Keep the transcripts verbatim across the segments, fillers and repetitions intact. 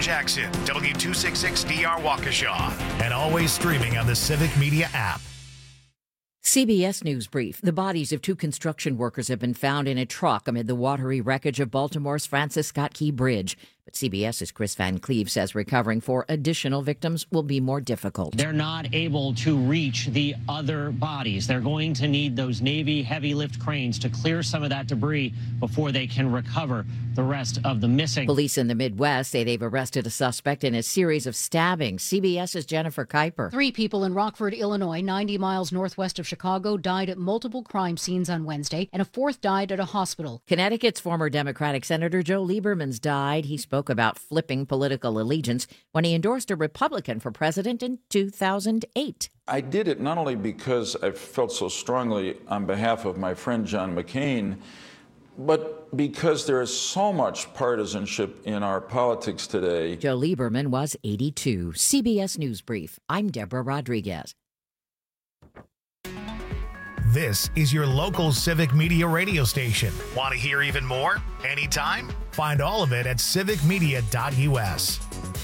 Jackson, W two sixty-six D R Waukesha, and always streaming on the Civic Media app. C B S News Brief. The bodies of two construction workers have been found in a truck amid the watery wreckage of Baltimore's Francis Scott Key Bridge. But CBS's Chris Van Cleve says recovering four additional victims will be more difficult. They're not able to reach the other bodies. They're going to need those Navy heavy lift cranes to clear some of that debris before they can recover the rest of the missing. Police in the Midwest say they've arrested a suspect in a series of stabbings. CBS's Jennifer Kuiper. Three people in Rockford, Illinois, ninety miles northwest of Chicago, died at multiple crime scenes on Wednesday, and a fourth died at a hospital. Connecticut's former Democratic Senator Joe Lieberman's died. He spoke about flipping political allegiance when he endorsed a Republican for president in two thousand eight. I did it not only because I felt so strongly on behalf of my friend John McCain, but because there is so much partisanship in our politics today. Joe Lieberman was eighty-two. C B S News Brief. I'm Deborah Rodriguez. This is your local Civic Media radio station. Want to hear even more? Anytime? Find all of it at civic media dot u s.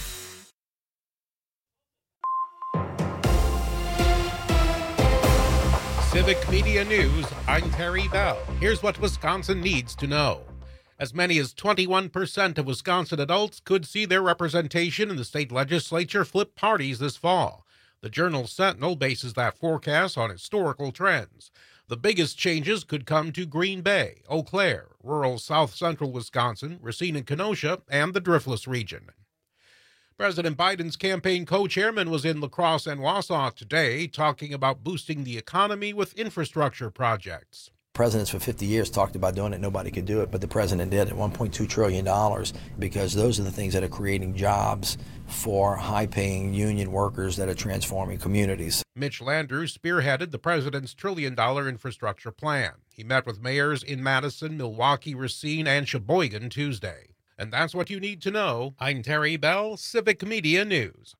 Civic Media News, I'm Terry Bell. Here's what Wisconsin needs to know. As many as twenty-one percent of Wisconsin adults could see their representation in the state legislature flip parties this fall. The Journal Sentinel bases that forecast on historical trends. The biggest changes could come to Green Bay, Eau Claire, rural south-central Wisconsin, Racine and Kenosha, and the Driftless region. President Biden's campaign co-chairman was in La Crosse and Wausau today talking about boosting the economy with infrastructure projects. Presidents for fifty years talked about doing it. Nobody could do it, but the president did at one point two trillion dollars because those are the things that are creating jobs for high-paying union workers that are transforming communities. Mitch Landrieu spearheaded the president's trillion-dollar infrastructure plan. He met with mayors in Madison, Milwaukee, Racine, and Sheboygan Tuesday. And that's what you need to know. I'm Terry Bell, Civic Media News.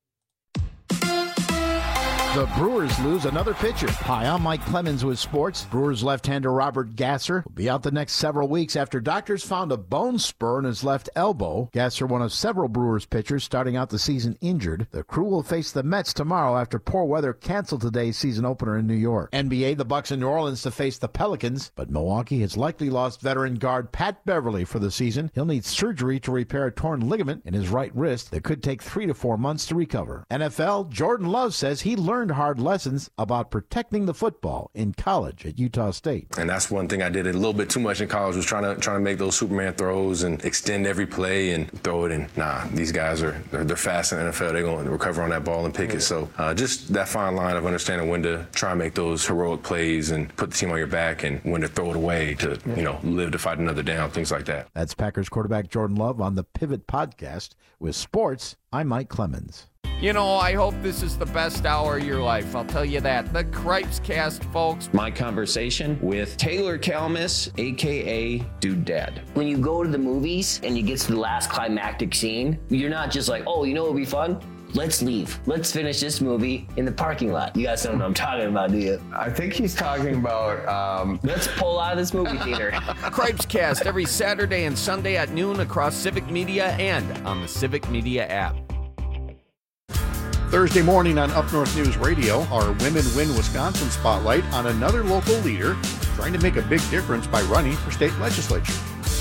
The Brewers lose another pitcher. Hi, I'm Mike Clemens with sports. Brewers left-hander Robert Gasser will be out the next several weeks after doctors found a bone spur in his left elbow. Gasser, one of several Brewers pitchers starting out the season injured. The crew will face the Mets tomorrow after poor weather canceled today's season opener in New York. N B A, the Bucks in New Orleans to face the Pelicans, but Milwaukee has likely lost veteran guard Pat Beverly for the season. He'll need surgery to repair a torn ligament in his right wrist that could take three to four months to recover. N F L, Jordan Love says he learned hard lessons about protecting the football in college at Utah State. And that's one thing I did a little bit too much in college, was trying to trying to make those Superman throws and extend every play and throw it in. Nah, these guys are they're, they're fast in the N F L. They're going to recover on that ball and pick yeah. it. So uh, just that fine line of understanding when to try and make those heroic plays and put the team on your back, and when to throw it away to yeah. you know live to fight another down, things like that. That's Packers quarterback Jordan Love on the Pivot Podcast. With sports, I'm Mike Clemens. You know, I hope this is the best hour of your life. I'll tell you that. The Cripes Cast, folks. My conversation with Taylor Kalmus, a k a. Dude Dad. When you go to the movies and you get to the last climactic scene, you're not just like, oh, you know what would be fun? Let's leave. Let's finish this movie in the parking lot. You guys don't know what I'm talking about, do you? I think he's talking about... Um... Let's pull out of this movie theater. Cripes Cast every Saturday and Sunday at noon across Civic Media and on the Civic Media app. Thursday morning on Up North News Radio, our Women Win Wisconsin spotlight on another local leader trying to make a big difference by running for state legislature.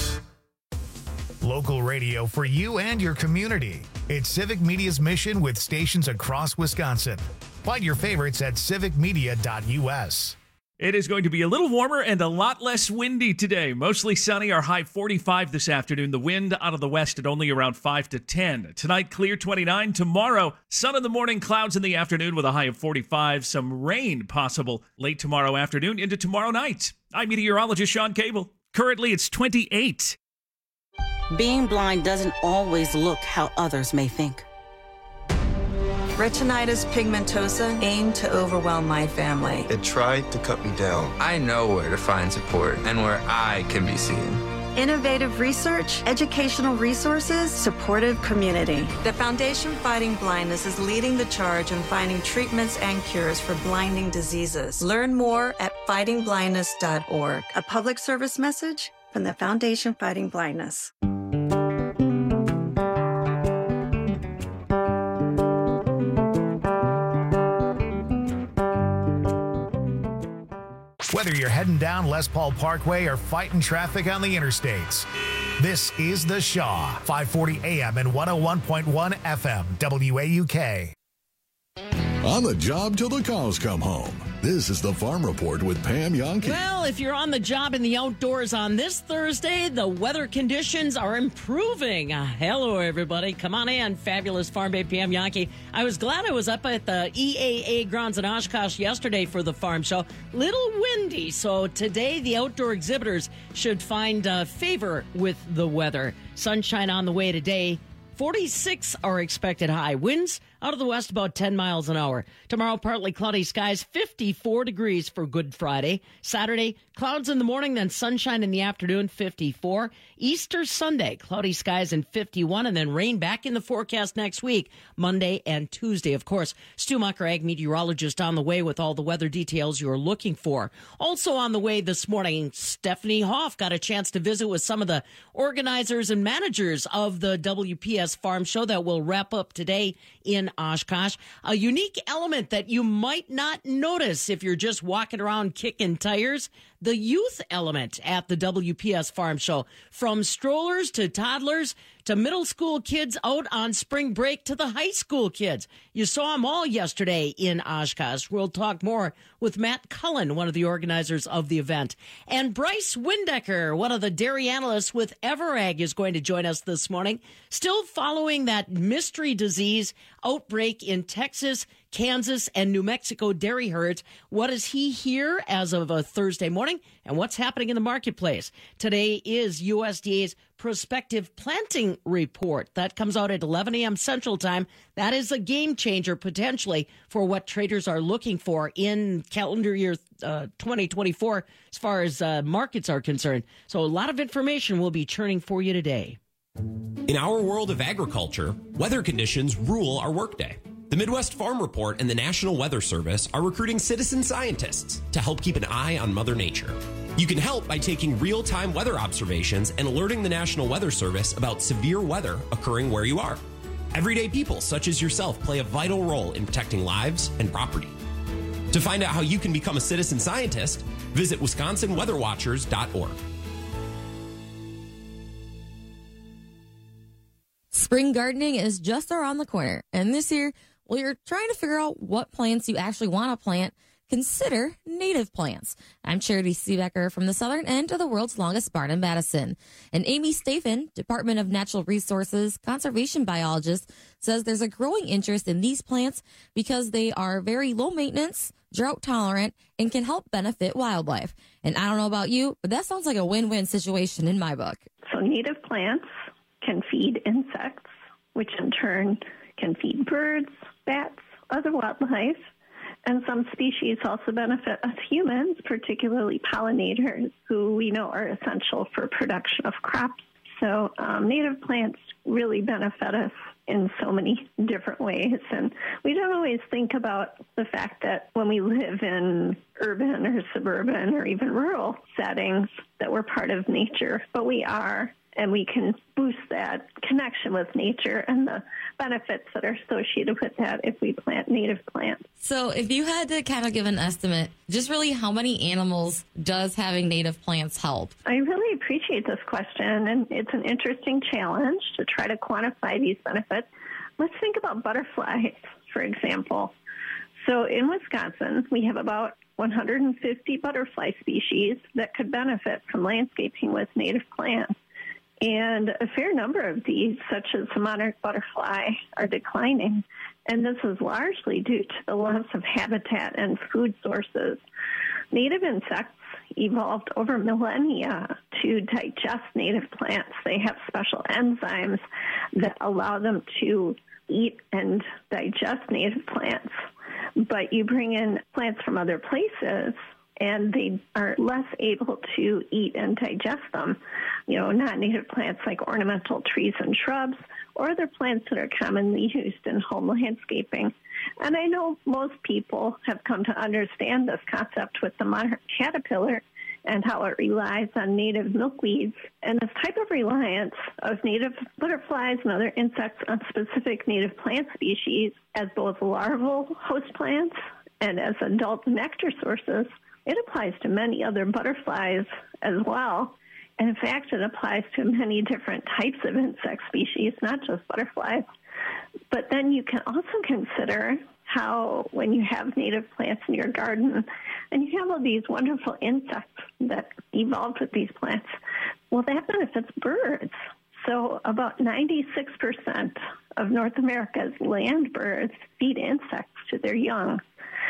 Local radio for you and your community. It's Civic Media's mission with stations across Wisconsin. Find your favorites at civic media dot u s. It is going to be a little warmer and a lot less windy today. Mostly sunny, our high forty-five this afternoon. The wind out of the west at only around five to ten. Tonight, clear twenty-nine. Tomorrow, sun in the morning, clouds in the afternoon with a high of forty-five. Some rain possible late tomorrow afternoon into tomorrow night. I'm meteorologist Sean Cable. Currently, it's twenty-eight. Being blind doesn't always look how others may think. Retinitis pigmentosa aimed to overwhelm my family. It tried to cut me down. I know where to find support and where I can be seen. Innovative research, educational resources, supportive community. The Foundation Fighting Blindness is leading the charge in finding treatments and cures for blinding diseases. Learn more at fighting blindness dot org. A public service message from the Foundation Fighting Blindness. whether you're heading down Les Paul Parkway or fighting traffic on the interstates. This is The Shaw, five forty A M and one oh one point one F M, W A U K. On the job till the cows come home. This is the Farm Report with Pam Yonke. Well, if you're on the job in the outdoors on this Thursday, the weather conditions are improving. Uh, hello, everybody. Come on in. Fabulous Farm Babe Pam Yonke. I was glad I was up at the E A A grounds in Oshkosh yesterday for the farm show. Little windy, so today the outdoor exhibitors should find uh, favor with the weather. Sunshine on the way today. forty-six are expected high. Winds out of the west about ten miles an hour. Tomorrow, partly cloudy skies, fifty-four degrees for Good Friday. Saturday, clouds in the morning, then sunshine in the afternoon, fifty-four. Easter Sunday, cloudy skies and fifty-one, and then rain back in the forecast next week, Monday and Tuesday. Of course, Stu Mucker, ag meteorologist, on the way with all the weather details you're looking for. Also on the way this morning, Stephanie Hoff got a chance to visit with some of the organizers and managers of the W P S Farm Show that will wrap up today in Oshkosh. A unique element that you might not notice if you're just walking around kicking tires, the youth element at the W P S Farm Show. From strollers to toddlers to middle school kids out on spring break to the high school kids. You saw them all yesterday in Oshkosh. We'll talk more with Matt Cullen, one of the organizers of the event. And Bryce Windecker, one of the dairy analysts with Everag, is going to join us this morning. Still following that mystery disease outbreak in Texas, Kansas, and New Mexico dairy herds. What is he here as of a Thursday morning, and what's happening in the marketplace? Today is U S D A's prospective planting report. That comes out at eleven a.m. Central Time. That is a game changer potentially for what traders are looking for in calendar year uh, twenty twenty-four as far as uh, markets are concerned. So a lot of information we'll be churning for you today. In our world of agriculture, weather conditions rule our workday. The Midwest Farm Report and the National Weather Service are recruiting citizen scientists to help keep an eye on Mother Nature. You can help by taking real-time weather observations and alerting the National Weather Service about severe weather occurring where you are. Everyday people such as yourself play a vital role in protecting lives and property. To find out how you can become a citizen scientist, visit wisconsin weather watchers dot org. Spring gardening is just around the corner, and this year, while you're trying to figure out what plants you actually want to plant, consider native plants. I'm Charity Seebecker from the southern end of the world's longest barn in Madison. And Amy Stafen, Department of Natural Resources conservation biologist, says there's a growing interest in these plants because they are very low maintenance, drought tolerant, and can help benefit wildlife. And I don't know about you, but that sounds like a win-win situation in my book. So native plants can feed insects, which in turn can feed birds, bats, other wildlife, and some species also benefit us humans, particularly pollinators, who we know are essential for production of crops. So um, native plants really benefit us in so many different ways, and we don't always think about the fact that when we live in urban or suburban or even rural settings that we're part of nature, but we are. And we can boost that connection with nature and the benefits that are associated with that if we plant native plants. So if you had to kind of give an estimate, just really how many animals does having native plants help? I really appreciate this question, and it's an interesting challenge to try to quantify these benefits. Let's think about butterflies, for example. So in Wisconsin, we have about one hundred fifty butterfly species that could benefit from landscaping with native plants. And a fair number of these, such as the monarch butterfly, are declining. And this is largely due to the loss of habitat and food sources. Native insects evolved over millennia to digest native plants. They have special enzymes that allow them to eat and digest native plants. But you bring in plants from other places, and they are less able to eat and digest them. You know, non-native plants like ornamental trees and shrubs, or other plants that are commonly used in home landscaping. And I know most people have come to understand this concept with the monarch caterpillar and how it relies on native milkweeds. And this type of reliance of native butterflies and other insects on specific native plant species as both larval host plants and as adult nectar sources it applies to many other butterflies as well. And in fact, it applies to many different types of insect species, not just butterflies. But then you can also consider how when you have native plants in your garden and you have all these wonderful insects that evolved with these plants, well, that benefits birds. So about ninety-six percent of North America's land birds feed insects to their young.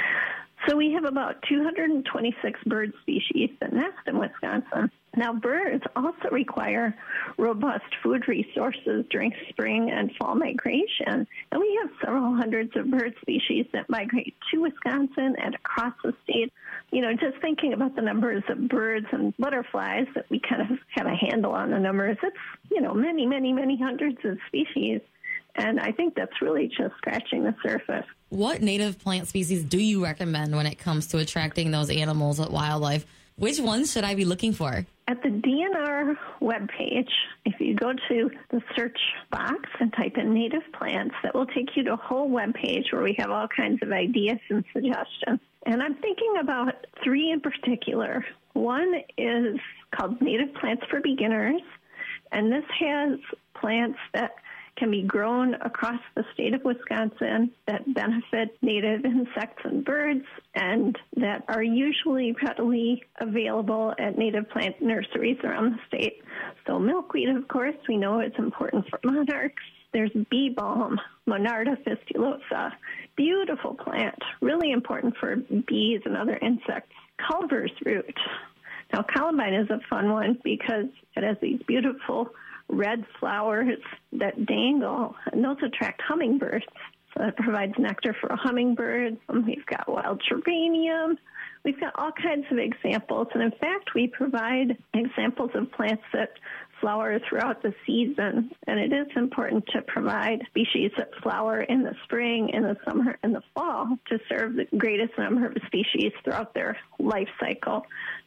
So we have about two hundred twenty-six bird species that nest in Wisconsin. Now, birds also require robust food resources during spring and fall migration. And we have several hundreds of bird species that migrate to Wisconsin and across the state. You know, just thinking about the numbers of birds and butterflies that we kind of have a handle on the numbers, it's, you know, many, many, many hundreds of species. And I think that's really just scratching the surface. What native plant species do you recommend when it comes to attracting those animals at wildlife? Which ones should I be looking for? At the D N R webpage, if you go to the search box and type in native plants, that will take you to a whole webpage where we have all kinds of ideas and suggestions. And I'm thinking about three in particular. One is called Native Plants for Beginners, and this has plants that can be grown across the state of Wisconsin that benefit native insects and birds and that are usually readily available at native plant nurseries around the state. So milkweed, of course, we know it's important for monarchs. There's bee balm, Monarda fistulosa, beautiful plant, really important for bees and other insects. Culver's root. Now, columbine is a fun one because it has these beautiful red flowers that dangle, and those attract hummingbirds. So it provides nectar for a hummingbird. Um, we've got wild geranium. We've got all kinds of examples. And in fact, we provide examples of plants that flower throughout the season. And it is important to provide species that flower in the spring, in the summer, and the fall to serve the greatest number of species throughout their life cycle.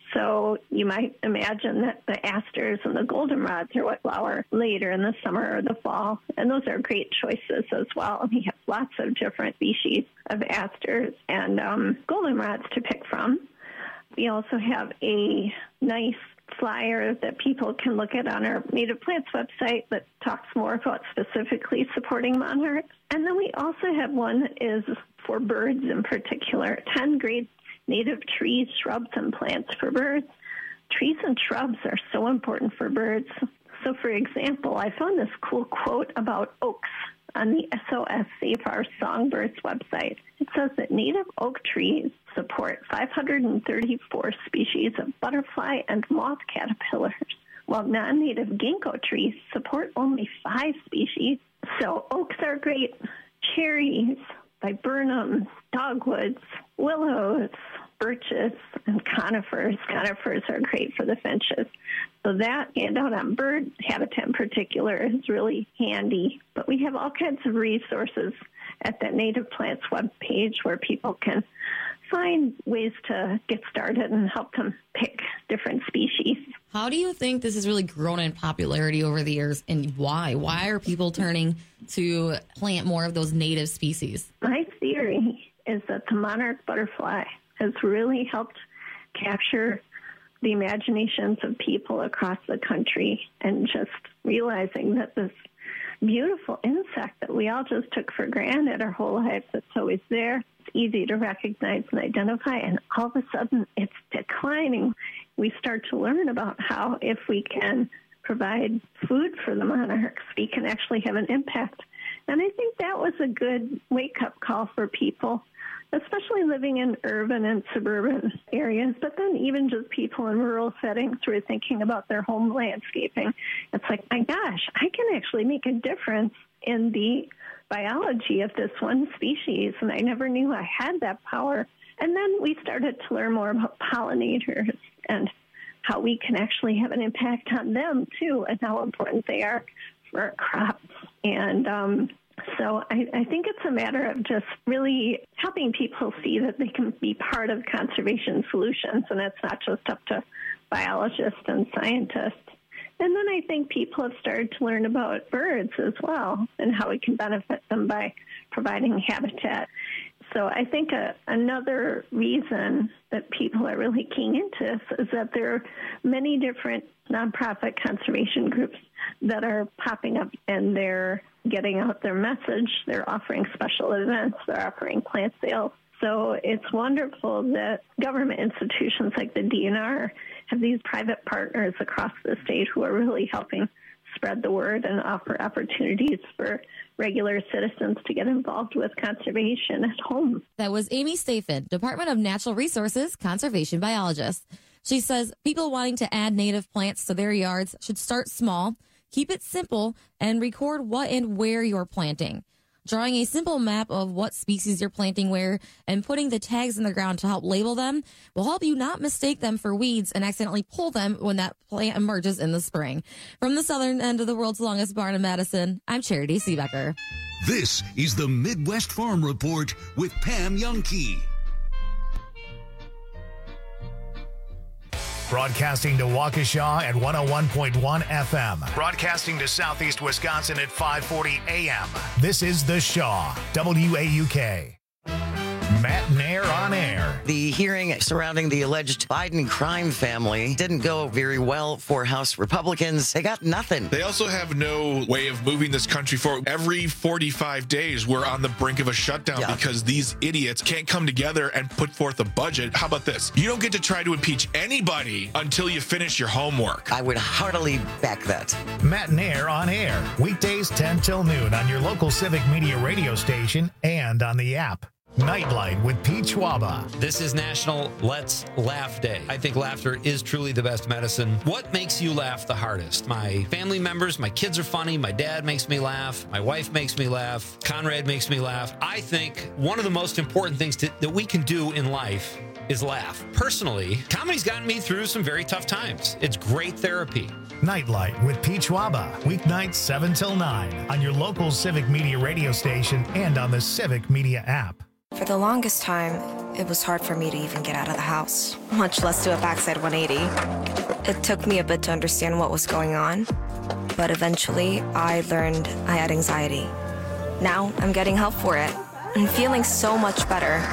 So you might imagine that the asters and the goldenrods are what flower later in the summer or the fall, and those are great choices as well. We have lots of different species of asters and um, goldenrods to pick from. We also have a nice flyer that people can look at on our Native Plants website that talks more about specifically supporting monarchs. And then we also have one that is for birds in particular, ten great native trees, shrubs, and plants for birds. Trees and shrubs are so important for birds. So, for example, I found this cool quote about oaks on the S O S Save Our Songbirds website. It says that native oak trees support five hundred thirty-four species of butterfly and moth caterpillars, while non-native ginkgo trees support only five species. So oaks are great. Cherries, viburnums, dogwoods, willows, birches, and conifers. Conifers are great for the finches. So that handout on bird habitat in particular is really handy. But we have all kinds of resources at that Native Plants webpage where people can find ways to get started and help them pick different species. How do you think this has really grown in popularity over the years, and why? Why are people turning to plant more of those native species? My theory is that the monarch butterfly has really helped capture the imaginations of people across the country, and just realizing that this beautiful insect that we all just took for granted our whole lives, it's always there, it's easy to recognize and identify, and all of a sudden it's declining. We start to learn about how if we can provide food for the monarchs, we can actually have an impact. And I think that was a good wake-up call for people, especially living in urban and suburban areas, but then even just people in rural settings who are thinking about their home landscaping. It's like, my gosh, I can actually make a difference in the biology of this one species, and I never knew I had that power. And then we started to learn more about pollinators and how we can actually have an impact on them, too, and how important they are for our crops. And um, so I, I think it's a matter of just really helping people see that they can be part of conservation solutions, and it's not just up to biologists and scientists. And then I think people have started to learn about birds as well and how we can benefit them by providing habitat. So I think a, another reason that people are really keying into this is that there are many different nonprofit conservation groups that are popping up, and they're getting out their message. They're offering special events. They're offering plant sales. So it's wonderful that government institutions like the D N R have these private partners across the state who are really helping spread the word and offer opportunities for regular citizens to get involved with conservation at home. That was Amy Stafin, Department of Natural Resources conservation biologist. She says people wanting to add native plants to their yards should start small, keep it simple, and record what and where you're planting. Drawing a simple map of what species you're planting where and putting the tags in the ground to help label them will help you not mistake them for weeds and accidentally pull them when that plant emerges in the spring. From the southern end of the world's longest barn in Madison, I'm Charity Seebecker. This is the Midwest Farm Report with Pam Youngkey. Broadcasting to Waukesha at one oh one point one F M. Broadcasting to Southeast Wisconsin at five forty A M. This is The Shaw, W A U K. Matt Nair on air. The hearing surrounding the alleged Biden crime family didn't go very well for House Republicans. They got nothing. They also have no way of moving this country forward. Every forty-five days, we're on the brink of a shutdown yeah. because these idiots can't come together and put forth a budget. How about this? You don't get to try to impeach anybody until you finish your homework. I would heartily back that. Matt Nair on air. Weekdays ten till noon on your local Civic Media radio station and on the app. Nightlight with Pete Schwaba. This is National Let's Laugh Day. I think laughter is truly the best medicine. What makes you laugh the hardest? My family members, my kids are funny, my dad makes me laugh, my wife makes me laugh, Conrad makes me laugh. I think one of the most important things to, that we can do in life is laugh. Personally, comedy's gotten me through some very tough times. It's great therapy. Nightlight with Pete Schwaba. Weeknights seven till nine on your local Civic Media radio station and on the Civic Media app. For the longest time, it was hard for me to even get out of the house, much less do a backside one eighty. It took me a bit to understand what was going on, but eventually I learned I had anxiety. Now I'm getting help for it and feeling so much better.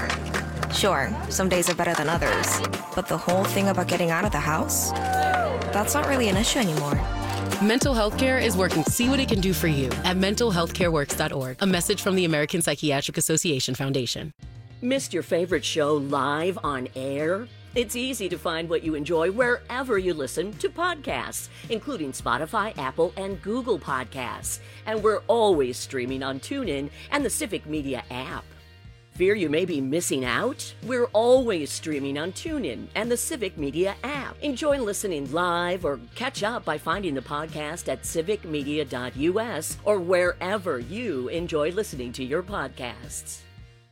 Sure, some days are better than others, but the whole thing about getting out of the house, that's not really an issue anymore. Mental health care is working to see what it can do for you at mental health care works dot org. A message from the American Psychiatric Association Foundation. Missed your favorite show live on air? It's easy to find what you enjoy wherever you listen to podcasts, including Spotify, Apple, and Google Podcasts. And we're always streaming on TuneIn and the Civic Media app. Fear you may be missing out? We're always streaming on TuneIn and the Civic Media app. Enjoy listening live or catch up by finding the podcast at civic media dot U S or wherever you enjoy listening to your podcasts.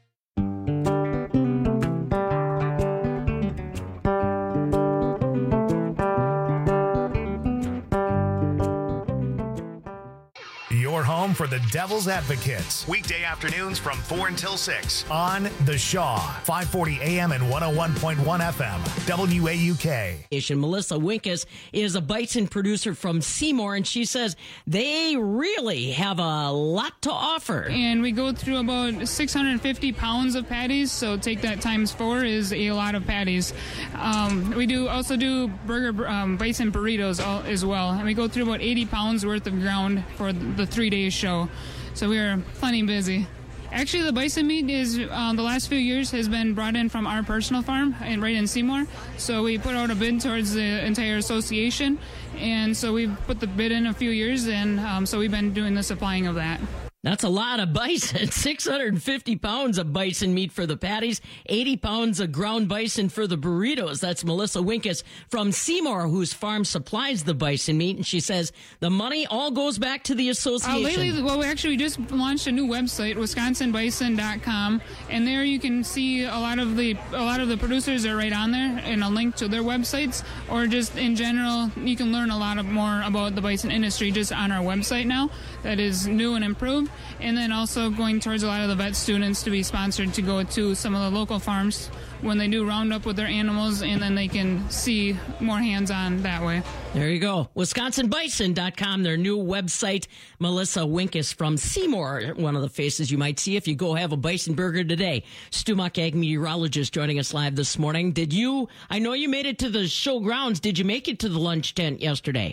Your home for the Devil's Advocates. Weekday afternoons from four until six on The Shaw, five forty A M and one oh one point one F M, W A U K. Melissa Winkus is a bison producer from Seymour, and she says they really have a lot to offer. And we go through about six hundred fifty pounds of patties, so take that times four is a lot of patties. Um, we do also do burger um, bison burritos all, as well, and we go through about eighty pounds worth of ground for the three days show, so we are plenty busy. Actually, the bison meat is uh, the last few years has been brought in from our personal farm and right in Seymour. So we put out a bid towards the entire association, and so we put the bid in a few years, and um, so we've been doing the supplying of that. That's a lot of bison. six hundred fifty pounds of bison meat for the patties, eighty pounds of ground bison for the burritos. That's Melissa Winkus from Seymour, whose farm supplies the bison meat. And she says the money all goes back to the association. Uh, lately, well, actually, we just launched a new website, wisconsin bison dot com, and there you can see a lot of the a lot of the producers are right on there, and a link to their websites, or just in general, you can learn a lot of more about the bison industry just on our website now. That is new and improved. too. And then also going towards a lot of the vet students to be sponsored to go to some of the local farms when they do round up with their animals, and then they can see more hands-on that way. There you go. Wisconsin Bison dot com, their new website. Melissa Winkus from Seymour, one of the faces you might see if you go have a bison burger today. Stu Muck, ag meteorologist, joining us live this morning. Did you, I know you made it to the show grounds. Did you make it to the lunch tent yesterday?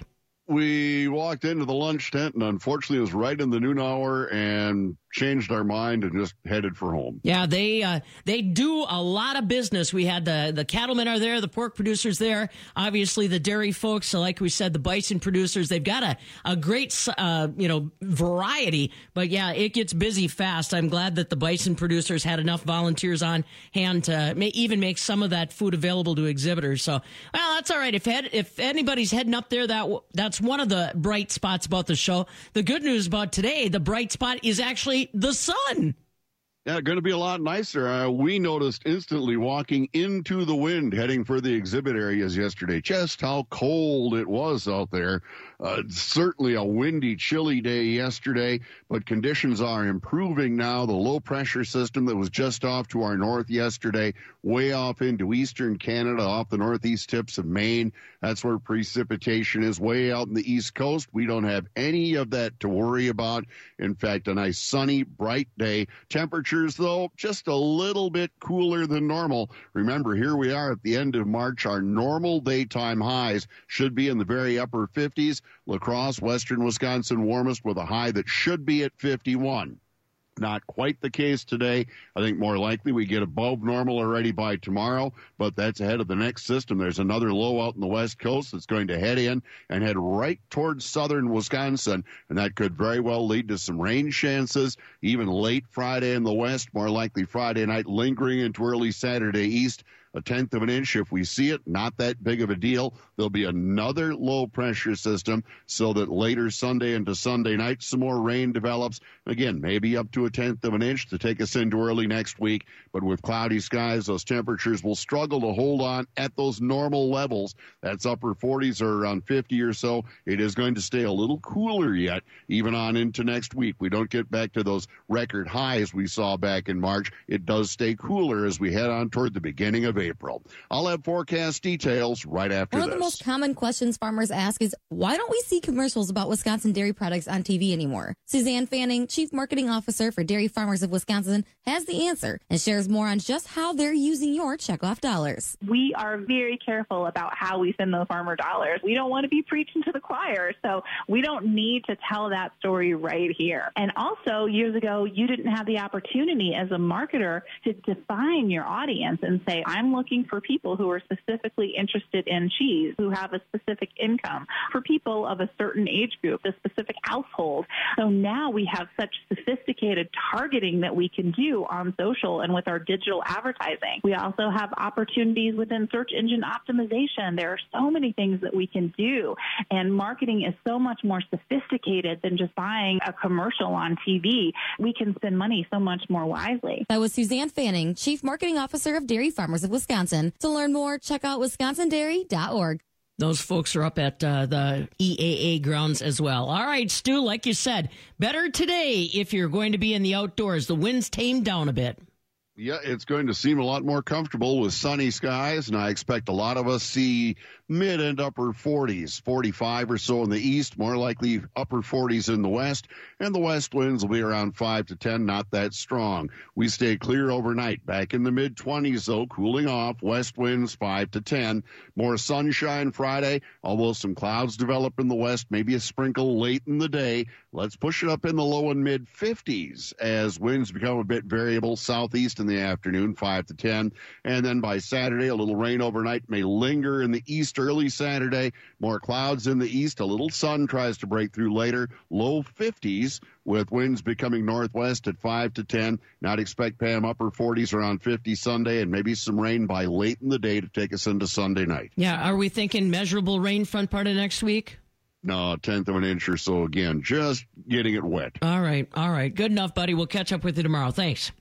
We walked into the lunch tent, and unfortunately it was right in the noon hour, and changed our mind and just headed for home. Yeah, they uh, they do a lot of business. We had the, the cattlemen are there, the pork producers there, obviously the dairy folks, so like we said, the bison producers. They've got a, a great uh, you know variety, but yeah, it gets busy fast. I'm glad that the bison producers had enough volunteers on hand to may even make some of that food available to exhibitors. So, well, that's all right. If head, if anybody's heading up there, that that's one of the bright spots about the show. The good news about today, the bright spot is actually the sun. Yeah, going to be a lot nicer. Uh, we noticed instantly walking into the wind, heading for the exhibit areas yesterday, just how cold it was out there. Uh, certainly a windy, chilly day yesterday, but conditions are improving now. The low pressure system that was just off to our north yesterday, way off into eastern Canada, off the northeast tips of Maine. That's where precipitation is, way out in the east coast. We don't have any of that to worry about. In fact, a nice sunny, bright day. Temperatures, though, just a little bit cooler than normal. Remember, here we are at the end of March. Our normal daytime highs should be in the very upper fifties. La Crosse, western Wisconsin, warmest with a high that should be at fifty-one. Not quite the case today. I think more likely we get above normal already by tomorrow, but that's ahead of the next system. There's another low out in the west coast that's going to head in and head right towards southern Wisconsin, and that could very well lead to some rain chances, even late Friday in the west, more likely Friday night, lingering into early Saturday east. A tenth of an inch if we see it, not that big of a deal. There'll be another low pressure system so that later Sunday into Sunday night, some more rain develops. Again, maybe up to a tenth of an inch to take us into early next week. But with cloudy skies, those temperatures will struggle to hold on at those normal levels. That's upper forties or around fifty or so. It is going to stay a little cooler yet, even on into next week. We don't get back to those record highs we saw back in March. It does stay cooler as we head on toward the beginning of April. I'll have forecast details right after One this. of the most common questions farmers ask is, why don't we see commercials about Wisconsin dairy products on T V anymore? Suzanne Fanning, Chief Marketing Officer for Dairy Farmers of Wisconsin, has the answer and shares more on just how they're using your checkoff dollars. We are very careful about how we send those farmer dollars. We don't want to be preaching to the choir, so we don't need to tell that story right here. And also, years ago, you didn't have the opportunity as a marketer to define your audience and say, I'm looking for people who are specifically interested in cheese, who have a specific income, for people of a certain age group, a specific household. So now we have such sophisticated targeting that we can do on social and with our digital advertising. We also have opportunities within search engine optimization. There are so many things that we can do, and marketing is so much more sophisticated than just buying a commercial on T V. We can spend money so much more wisely. That was Suzanne Fanning, Chief Marketing Officer of Dairy Farmers of Wisconsin. To learn more, check out wisconsin dairy dot org. Those folks are up at uh, the E A A grounds as well. All right, Stu, like you said, better today if you're going to be in the outdoors. The wind's tamed down a bit. Yeah, it's going to seem a lot more comfortable with sunny skies, and I expect a lot of us see mid and upper forties, forty-five or so in the east, more likely upper forties in the west, and the west winds will be around five to ten, not that strong. We stay clear overnight, back in the mid twenties, though, cooling off, west winds five to ten. More sunshine Friday, although some clouds develop in the west, maybe a sprinkle late in the day. Let's push it up in the low and mid fifties as winds become a bit variable, southeast in the afternoon, five to ten. And then by Saturday, a little rain overnight may linger in the east early Saturday. More clouds in the east. A little sun tries to break through later. Low fifties with winds becoming northwest at five to ten. Not expect Pam upper forties around fifty Sunday, and maybe some rain by late in the day to take us into Sunday night. Yeah, are we thinking measurable rain front part of next week? No, a tenth of an inch or so again. Just getting it wet. All right, all right. Good enough, buddy. We'll catch up with you tomorrow. Thanks.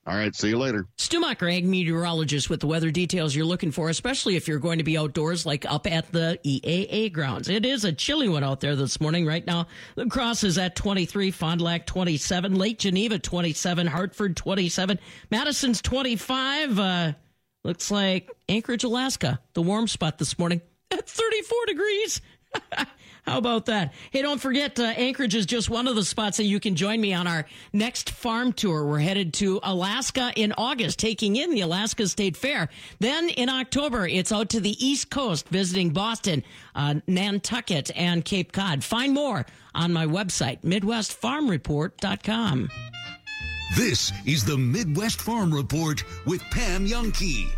All right, see you later. Stu Macher, ag meteorologist, with the weather details you're looking for, especially if you're going to be outdoors, like up at the E A A grounds. It is a chilly one out there this morning. Right now, the Cross is at twenty-three, Fond du Lac twenty-seven, Lake Geneva twenty-seven, Hartford twenty-seven, Madison's twenty-five. Uh, looks like Anchorage, Alaska, the warm spot this morning at thirty-four degrees. How about that? Hey, don't forget, uh, Anchorage is just one of the spots that you can join me on our next farm tour. We're headed to Alaska in August, taking in the Alaska State Fair. Then in October, it's out to the East Coast, visiting Boston, uh, Nantucket, and Cape Cod. Find more on my website, midwest farm report dot com. This is the Midwest Farm Report with Pam Youngkey.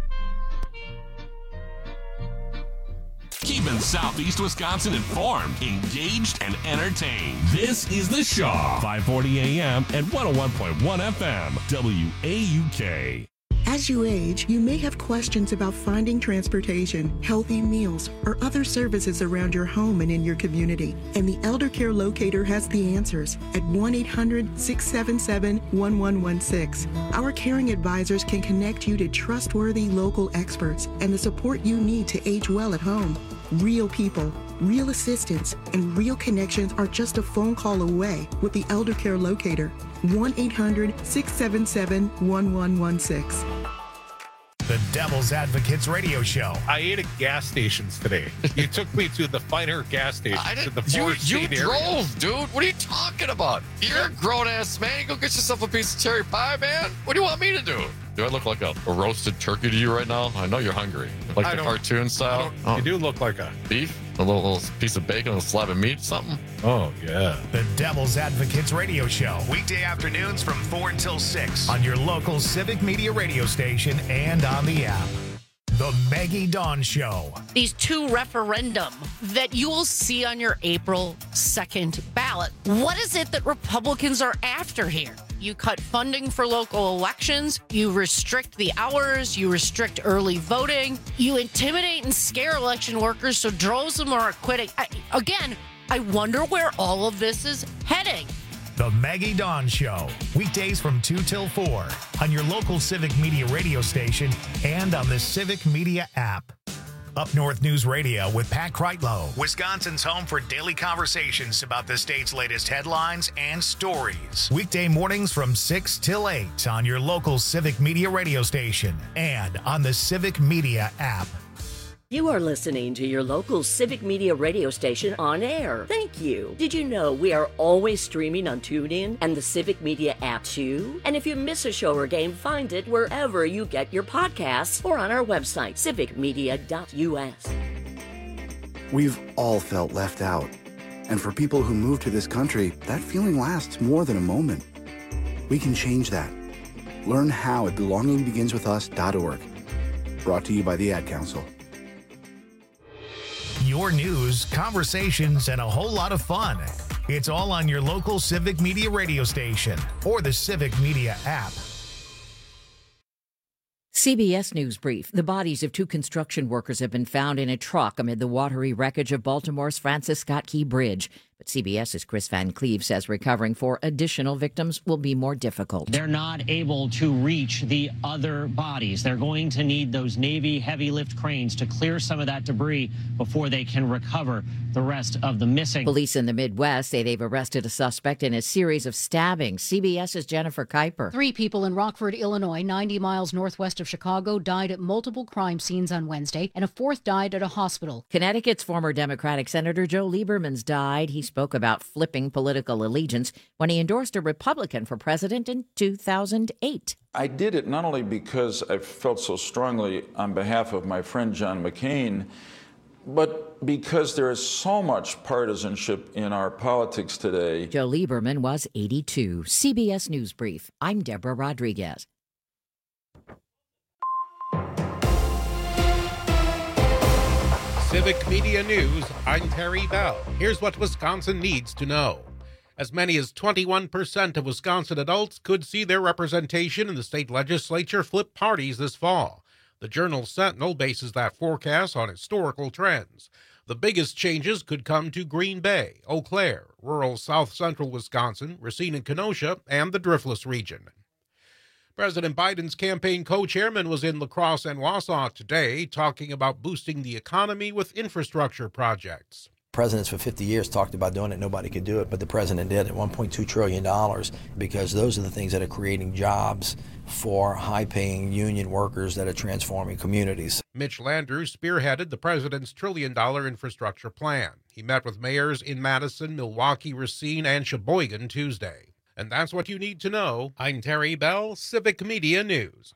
Keeping Southeast Wisconsin informed, engaged, and entertained. This is The Shaw, five forty A M and one oh one point one F M, W A U K. As you age, you may have questions about finding transportation, healthy meals, or other services around your home and in your community. And the Elder Care Locator has the answers at one eight hundred, six seven seven, one one one six. Our caring advisors can connect you to trustworthy local experts and the support you need to age well at home. Real people, real assistance, and real connections are just a phone call away with the Elder Care Locator. one eight hundred, six seven seven, one one one six. The Devil's Advocates Radio Show. I ate at gas stations today. You took me to the finer gas stations. I in the you you area. drove, dude. What are you talking about? You're a grown-ass man. Go get yourself a piece of cherry pie, man. What do you want me to do? Do I look like a, a roasted turkey to you right now? I know you're hungry. Like I the don't- cartoon style? Oh. You do look like a beef? A little, little piece of bacon, a slab of meat, something? Oh, yeah. The Devil's Advocates Radio Show. Weekday afternoons from four until six on your local Civic Media radio station and on the app. The Maggie Dawn Show. These two referendum that you will see on your April second ballot. What is it that Republicans are after here? You cut funding for local elections. You restrict the hours. You restrict early voting. You intimidate and scare election workers so droves of them are quitting. I, again, I wonder where all of this is heading. The Maggie Dawn Show. Weekdays from two till four on your local Civic Media radio station and on the Civic Media app. Up North News Radio with Pat Kreitlow, Wisconsin's home for daily conversations about the state's latest headlines and stories. Weekday mornings from six till eight on your local Civic Media radio station and on the Civic Media app. You are listening to your local Civic Media radio station on air. Thank you. Did you know we are always streaming on TuneIn and the Civic Media app too? And if you miss a show or game, find it wherever you get your podcasts or on our website, civic media dot U S. We've all felt left out. And for people who move to this country, that feeling lasts more than a moment. We can change that. Learn how at belonging begins with us dot org. Brought to you by the Ad Council. Your news, conversations, and a whole lot of fun. It's all on your local Civic Media radio station or the Civic Media app. C B S News Brief. The bodies of two construction workers have been found in a truck amid the watery wreckage of Baltimore's Francis Scott Key Bridge. But CBS's Chris Van Cleve says recovering for additional victims will be more difficult. They're not able to reach the other bodies. They're going to need those Navy heavy lift cranes to clear some of that debris before they can recover the rest of the missing. Police in the Midwest say they've arrested a suspect in a series of stabbings. CBS's Jennifer Kuiper. Three people in Rockford, Illinois, ninety miles northwest of Chicago, died at multiple crime scenes on Wednesday, and a fourth died at a hospital. Connecticut's former Democratic Senator Joe Lieberman's died. He spoke about flipping political allegiance when he endorsed a Republican for president in two thousand eight. I did it not only because I felt so strongly on behalf of my friend John McCain, but because there is so much partisanship in our politics today. Joe Lieberman was eighty-two. C B S News Brief. I'm Deborah Rodriguez. Civic Media News, I'm Terry Bell. Here's what Wisconsin needs to know. As many as twenty-one percent of Wisconsin adults could see their representation in the state legislature flip parties this fall. The Journal Sentinel bases that forecast on historical trends. The biggest changes could come to Green Bay, Eau Claire, rural south central Wisconsin, Racine and Kenosha, and the Driftless region. President Biden's campaign co-chairman was in La Crosse and Wausau today talking about boosting the economy with infrastructure projects. Presidents for fifty years talked about doing it. Nobody could do it, but the president did at one point two trillion dollars because those are the things that are creating jobs for high-paying union workers that are transforming communities. Mitch Landrieu spearheaded the president's trillion-dollar infrastructure plan. He met with mayors in Madison, Milwaukee, Racine, and Sheboygan Tuesday. And that's what you need to know. I'm Terry Bell, Civic Media News.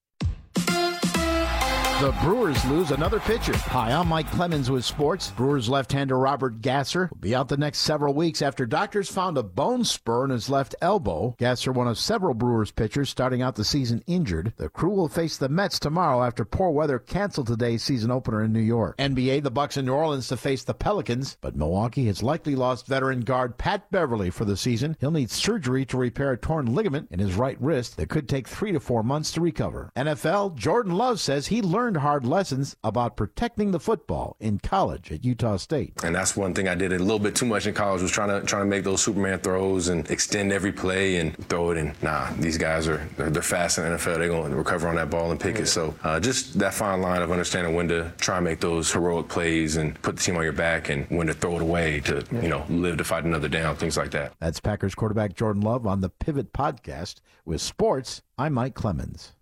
The Brewers lose another pitcher. Hi, I'm Mike Clemens with sports. Brewers left-hander Robert Gasser will be out the next several weeks after doctors found a bone spur in his left elbow. Gasser, one of several Brewers pitchers starting out the season injured. The crew will face the Mets tomorrow after poor weather canceled today's season opener in New York. N B A, the Bucks in New Orleans to face the Pelicans, but Milwaukee has likely lost veteran guard Pat Beverly for the season. He'll need surgery to repair a torn ligament in his right wrist that could take three to four months to recover. N F L, Jordan Love says he learned hard lessons about protecting the football in college at Utah State. And that's one thing I did a little bit too much in college, was trying to trying to make those Superman throws and extend every play and throw it in. Nah, these guys are they're, they're fast in the N F L. They're going to recover on that ball and pick yeah. it. So uh, just that fine line of understanding when to try and make those heroic plays and put the team on your back, and when to throw it away to yeah. you know live to fight another down, things like that. That's Packers quarterback Jordan Love on the Pivot Podcast. With sports, I'm Mike Clemens.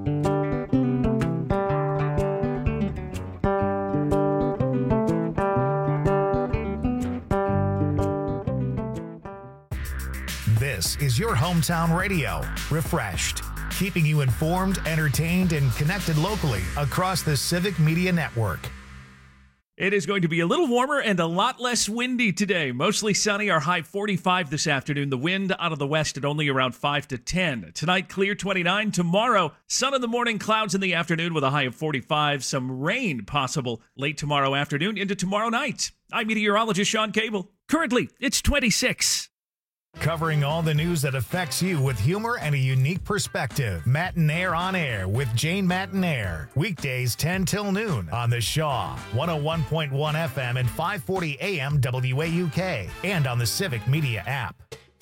This is your hometown radio, Refreshed, keeping you informed, entertained, and connected locally across the Civic Media Network. It is going to be a little warmer and a lot less windy today. Mostly sunny, our high forty-five this afternoon. The wind out of the west at only around five to ten. Tonight, clear twenty-nine. Tomorrow, sun in the morning, clouds in the afternoon with a high of forty-five. Some rain possible late tomorrow afternoon into tomorrow night. I'm meteorologist Sean Cable. Currently, it's twenty-six. Covering all the news that affects you with humor and a unique perspective. Matinaire on Air with Jane Matinaire. Weekdays ten till noon on the Shaw, one oh one point one F M and five forty A M W A U K, and on the Civic Media app.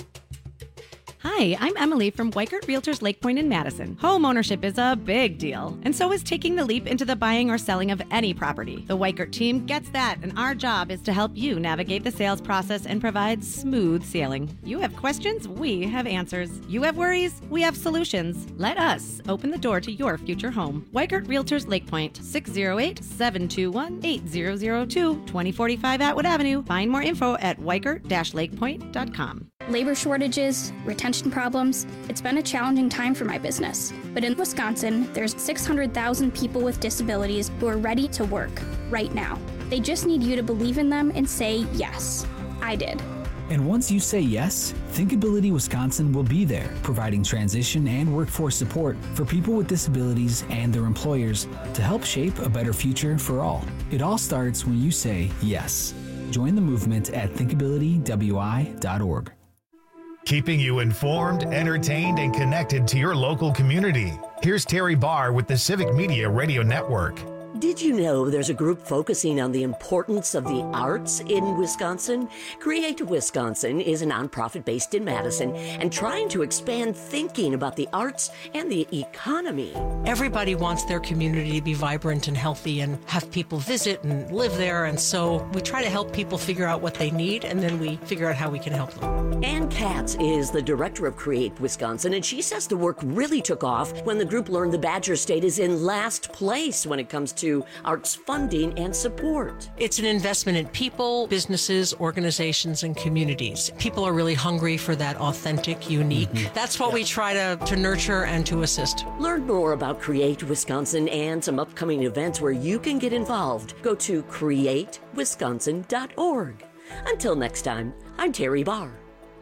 Hi, I'm Emily from Weikert Realtors Lake Point in Madison. Home ownership is a big deal, and so is taking the leap into the buying or selling of any property. The Weikert team gets that, and our job is to help you navigate the sales process and provide smooth sailing. You have questions, we have answers. You have worries, we have solutions. Let us open the door to your future home. Weikert Realtors Lake Point, six oh eight, seven two one, eight zero zero two, twenty forty-five Atwood Avenue. Find more info at weikert dash lakepoint dot com. Labor shortages, retention problems, it's been a challenging time for my business. But in Wisconsin, there's six hundred thousand people with disabilities who are ready to work right now. They just need you to believe in them and say yes. I did. And once you say yes, Thinkability Wisconsin will be there, providing transition and workforce support for people with disabilities and their employers to help shape a better future for all. It all starts when you say yes. Join the movement at thinkability w i dot org. Keeping you informed, entertained, and connected to your local community. Here's Terry Barr with the Civic Media Radio Network. Did you know there's a group focusing on the importance of the arts in Wisconsin? Create Wisconsin is a nonprofit based in Madison and trying to expand thinking about the arts and the economy. Everybody wants their community to be vibrant and healthy and have people visit and live there, and so we try to help people figure out what they need, and then we figure out how we can help them. Ann Katz is the director of Create Wisconsin, and she says the work really took off when the group learned the Badger State is in last place when it comes to arts funding and support. It's an investment in people, businesses, organizations, and communities. People are really hungry for that authentic, unique. Mm-hmm. That's what yeah. we try to, to nurture and to assist. Learn more about Create Wisconsin and some upcoming events where you can get involved. Go to create wisconsin dot org. Until next time, I'm Terry Barr.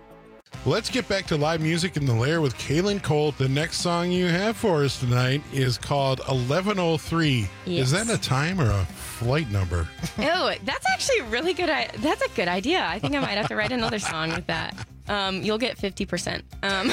Let's get back to live music in the Lair with Kaylin Colt. The next song you have for us tonight is called eleven oh three. Yes. Is that a time or a flight number? Oh, that's actually really good. That's a good idea. I think I might have to write another song with that. Um, you'll get fifty percent. Um.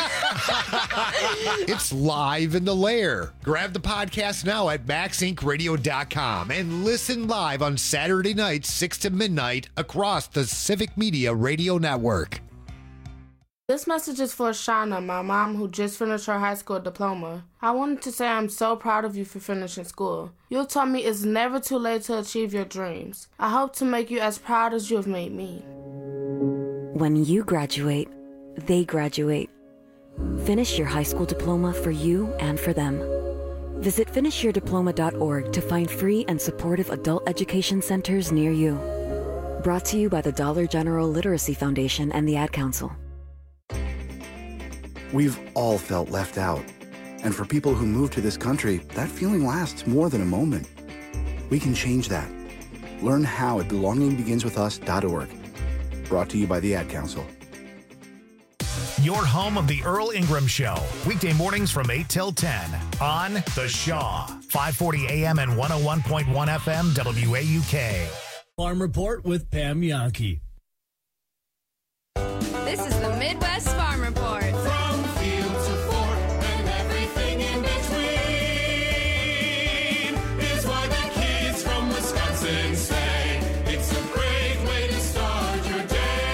It's live in the Lair. Grab the podcast now at max inc radio dot com and listen live on Saturday nights, six to midnight across the Civic Media Radio Network. This message is for Shauna, my mom, who just finished her high school diploma. I wanted to say I'm so proud of you for finishing school. You taught me it's never too late to achieve your dreams. I hope to make you as proud as you have made me. When you graduate, they graduate. Finish your high school diploma for you and for them. Visit finish your diploma dot org to find free and supportive adult education centers near you. Brought to you by the Dollar General Literacy Foundation and the Ad Council. We've all felt left out. And for people who move to this country, that feeling lasts more than a moment. We can change that. Learn how at belonging begins with us dot org. Brought to you by the Ad Council. Your home of the Earl Ingram Show. Weekday mornings from eight till ten on The Shaw. five forty A M and one oh one point one F M W A U K. Farm Report with Pam Yankee. This is the Midwest Farm Report. From field to fork and everything in between is why the kids from Wisconsin say it's a great way to start your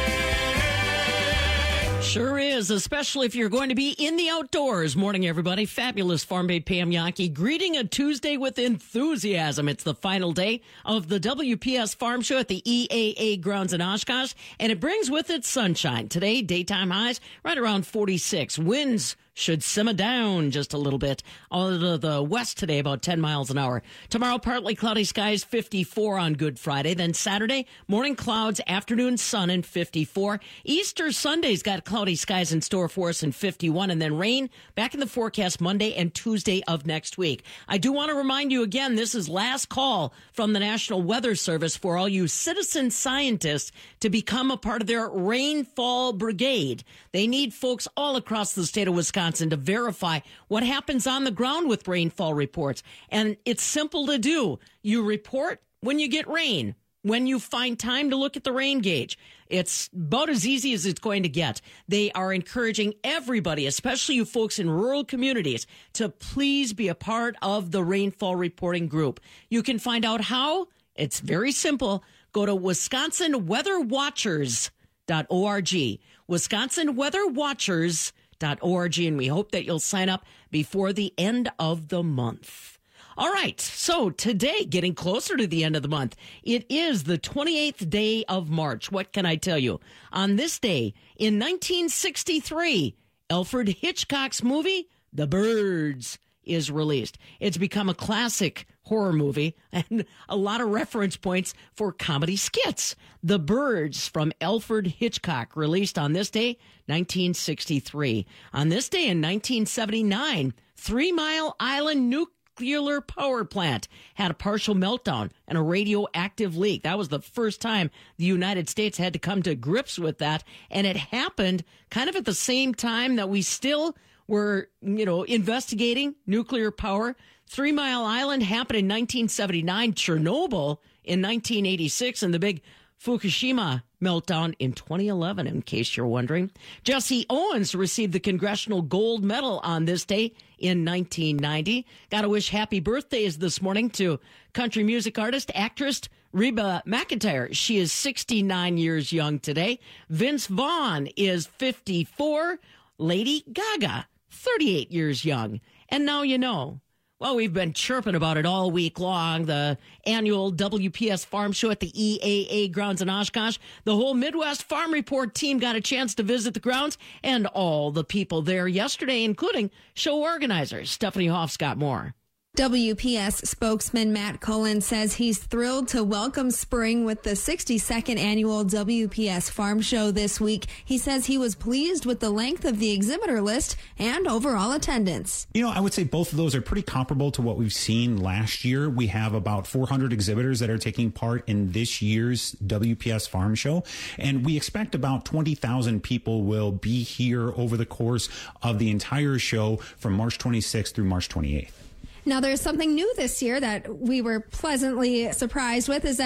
day. Sure is, especially if you're going to be in the outdoors. Morning, everybody. Fabulous Farm Babe Pam Yankee greeting a Tuesday with enthusiasm. It's the final day of the W P S Farm Show at the E A A grounds in Oshkosh, and it brings with it sunshine. Today, daytime highs right around forty-six. Winds should simmer down just a little bit. Out of the west today, about ten miles an hour. Tomorrow, partly cloudy skies, fifty-four on Good Friday. Then Saturday, morning clouds, afternoon sun, and fifty-four. Easter Sunday's got cloudy skies in store for us, and fifty-one. And then rain back in the forecast Monday and Tuesday of next week. I do want to remind you again, this is last call from the National Weather Service for all you citizen scientists to become a part of their rainfall brigade. They need folks all across the state of Wisconsin to verify what happens on the ground with rainfall reports. And it's simple to do. You report when you get rain, when you find time to look at the rain gauge. It's about as easy as it's going to get. They are encouraging everybody, especially you folks in rural communities, to please be a part of the rainfall reporting group. You can find out how. It's very simple. Go to Wisconsin Weather Watchers dot org. Wisconsin Weather Watchers dot org, and we hope that you'll sign up before the end of the month. All right, so today, getting closer to the end of the month, it is the twenty-eighth day of March. What can I tell you? On this day, in nineteen sixty-three, Alfred Hitchcock's movie, The Birds, is released. It's become a classic horror movie and a lot of reference points for comedy skits. The Birds from Alfred Hitchcock, released on this day, nineteen sixty-three. On this day in nineteen seventy-nine, Three Mile Island Nuclear Power Plant had a partial meltdown and a radioactive leak. That was the first time the United States had to come to grips with that, and it happened kind of at the same time that we still were, you know, investigating nuclear power. Three Mile Island happened in nineteen seventy-nine, Chernobyl in nineteen eighty-six, and the big Fukushima meltdown in twenty eleven, in case you're wondering. Jesse Owens received the Congressional Gold Medal on this day in nineteen ninety. Got to wish happy birthdays this morning to country music artist, actress Reba McEntire. She is sixty-nine years young today. Vince Vaughn is fifty-four. Lady Gaga, thirty-eight years young. And now you know. Well, we've been chirping about it all week long. The annual W P S Farm Show at the E A A grounds in Oshkosh. The whole Midwest Farm Report team got a chance to visit the grounds, and all the people there yesterday, including show organizers. Stephanie Hoff's got more. W P S spokesman Matt Cullen says he's thrilled to welcome spring with the sixty-second annual W P S Farm Show this week. He says he was pleased with the length of the exhibitor list and overall attendance. You know, I would say both of those are pretty comparable to what we've seen last year. We have about four hundred exhibitors that are taking part in this year's W P S Farm Show, and we expect about twenty thousand people will be here over the course of the entire show from March twenty-sixth through March twenty-eighth. Now, there's something new this year that we were pleasantly surprised with, is that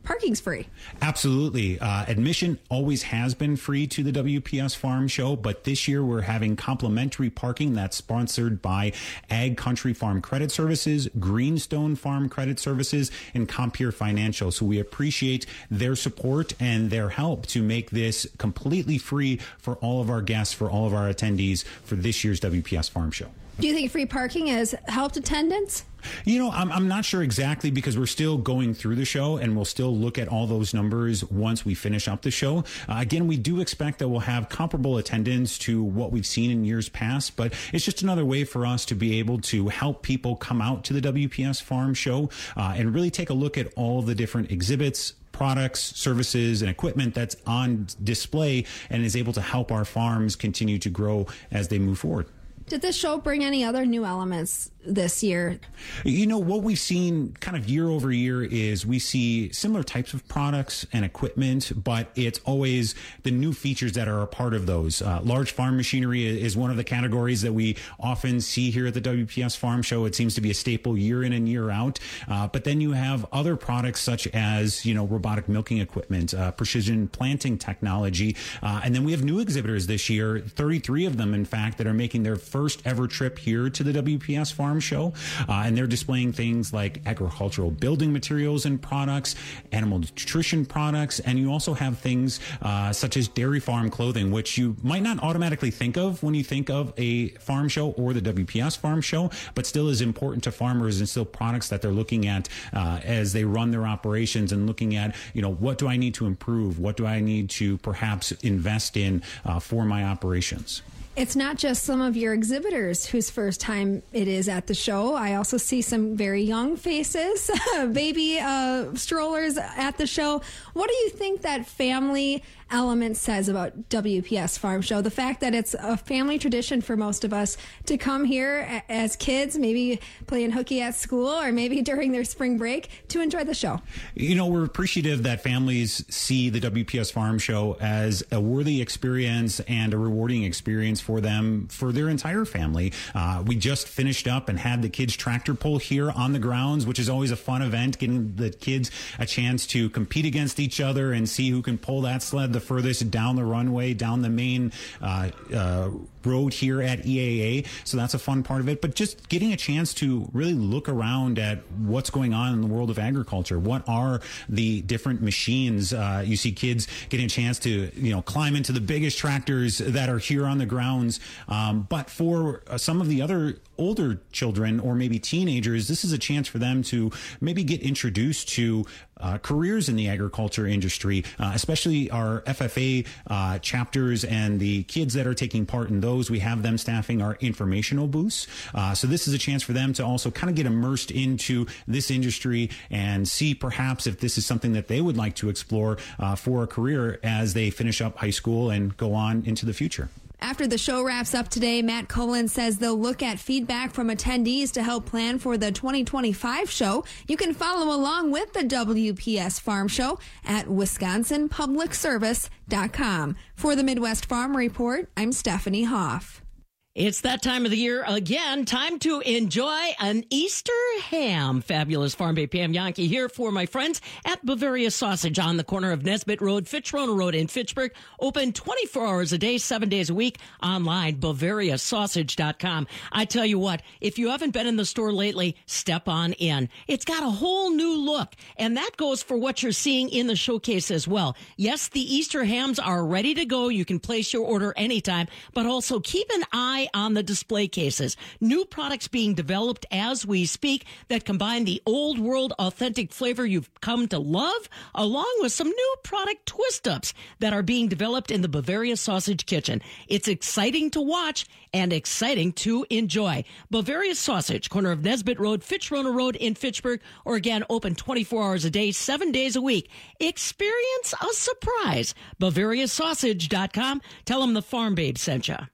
parking's free. Absolutely. Uh, admission always has been free to the W P S Farm Show, but this year we're having complimentary parking that's sponsored by Ag Country Farm Credit Services, Greenstone Farm Credit Services, and Compeer Financial. So we appreciate their support and their help to make this completely free for all of our guests, for all of our attendees for this year's W P S Farm Show. Do you think free parking has helped attendance? You know, I'm, I'm not sure exactly because we're still going through the show and we'll still look at all those numbers once we finish up the show. Uh, again, we do expect that we'll have comparable attendance to what we've seen in years past, but it's just another way for us to be able to help people come out to the W P S Farm Show uh, and really take a look at all the different exhibits, products, services, and equipment that's on display and is able to help our farms continue to grow as they move forward. Did this show bring any other new elements this year? You know, what we've seen kind of year over year is we see similar types of products and equipment, but it's always the new features that are a part of those. Uh, large farm machinery is one of the categories that we often see here at the W P S Farm Show. It seems to be a staple year in and year out. Uh, but then you have other products such as, you know, robotic milking equipment, uh, precision planting technology. Uh, and then we have new exhibitors this year, thirty-three of them, in fact, that are making their first ever trip here to the W P S Farm Show. Uh, and they're displaying things like agricultural building materials and products, animal nutrition products, and you also have things uh, such as dairy farm clothing, which you might not automatically think of when you think of a farm show or the W P S Farm Show, but still is important to farmers and still products that they're looking at uh, as they run their operations and looking at, you know, what do I need to improve? What do I need to perhaps invest in uh, for my operations? It's not just some of your exhibitors whose first time it is at the show. I also see some very young faces, baby uh, strollers at the show. What do you think that family element says about W P S Farm Show? The fact that it's a family tradition for most of us to come here as kids, maybe playing hooky at school or maybe during their spring break to enjoy the show. You know, we're appreciative that families see the W P S Farm Show as a worthy experience and a rewarding experience for them, for their entire family. Uh, we just finished up and had the kids tractor pull here on the grounds, which is always a fun event, getting the kids a chance to compete against each other and see who can pull that sled the furthest down the runway, down the main uh, uh, road here at E A A. So that's a fun part of it. But just getting a chance to really look around at what's going on in the world of agriculture. What are the different machines? Uh, you see kids getting a chance to, you know, climb into the biggest tractors that are here on the grounds. Um, but for uh, some of the other older children or maybe teenagers, this is a chance for them to maybe get introduced to uh, careers in the agriculture industry, uh, especially our F F A uh, chapters and the kids that are taking part in those. We have them staffing our informational booths. Uh, so this is a chance for them to also kind of get immersed into this industry and see perhaps if this is something that they would like to explore uh, for a career as they finish up high school and go on into the future. After the show wraps up today, Matt Colin says they'll look at feedback from attendees to help plan for the twenty twenty-five show. You can follow along with the W P S Farm Show at wisconsin public service dot com. For the Midwest Farm Report, I'm Stephanie Hoff. It's that time of the year again. Time to enjoy an Easter ham. Fabulous Farm Bay Pam Yankee here for my friends at Bavaria Sausage on the corner of Nesbitt Road, Fitzroy Road in Fitchburg. Open twenty-four hours a day, seven days a week. Online, bavaria sausage dot com. I tell you what, if you haven't been in the store lately, step on in. It's got a whole new look, and that goes for what you're seeing in the showcase as well. Yes, the Easter hams are ready to go. You can place your order anytime, but also keep an eye on the display cases. New products being developed as we speak that combine the old world authentic flavor you've come to love, along with some new product twist-ups that are being developed in the Bavaria Sausage Kitchen. It's exciting to watch and exciting to enjoy. Bavaria Sausage, corner of Nesbitt Road, Fitzroy Road in Fitchburg, or again, open twenty-four hours a day, seven days a week. Experience a surprise. bavaria sausage dot com. Tell them the Farm Babe sent you.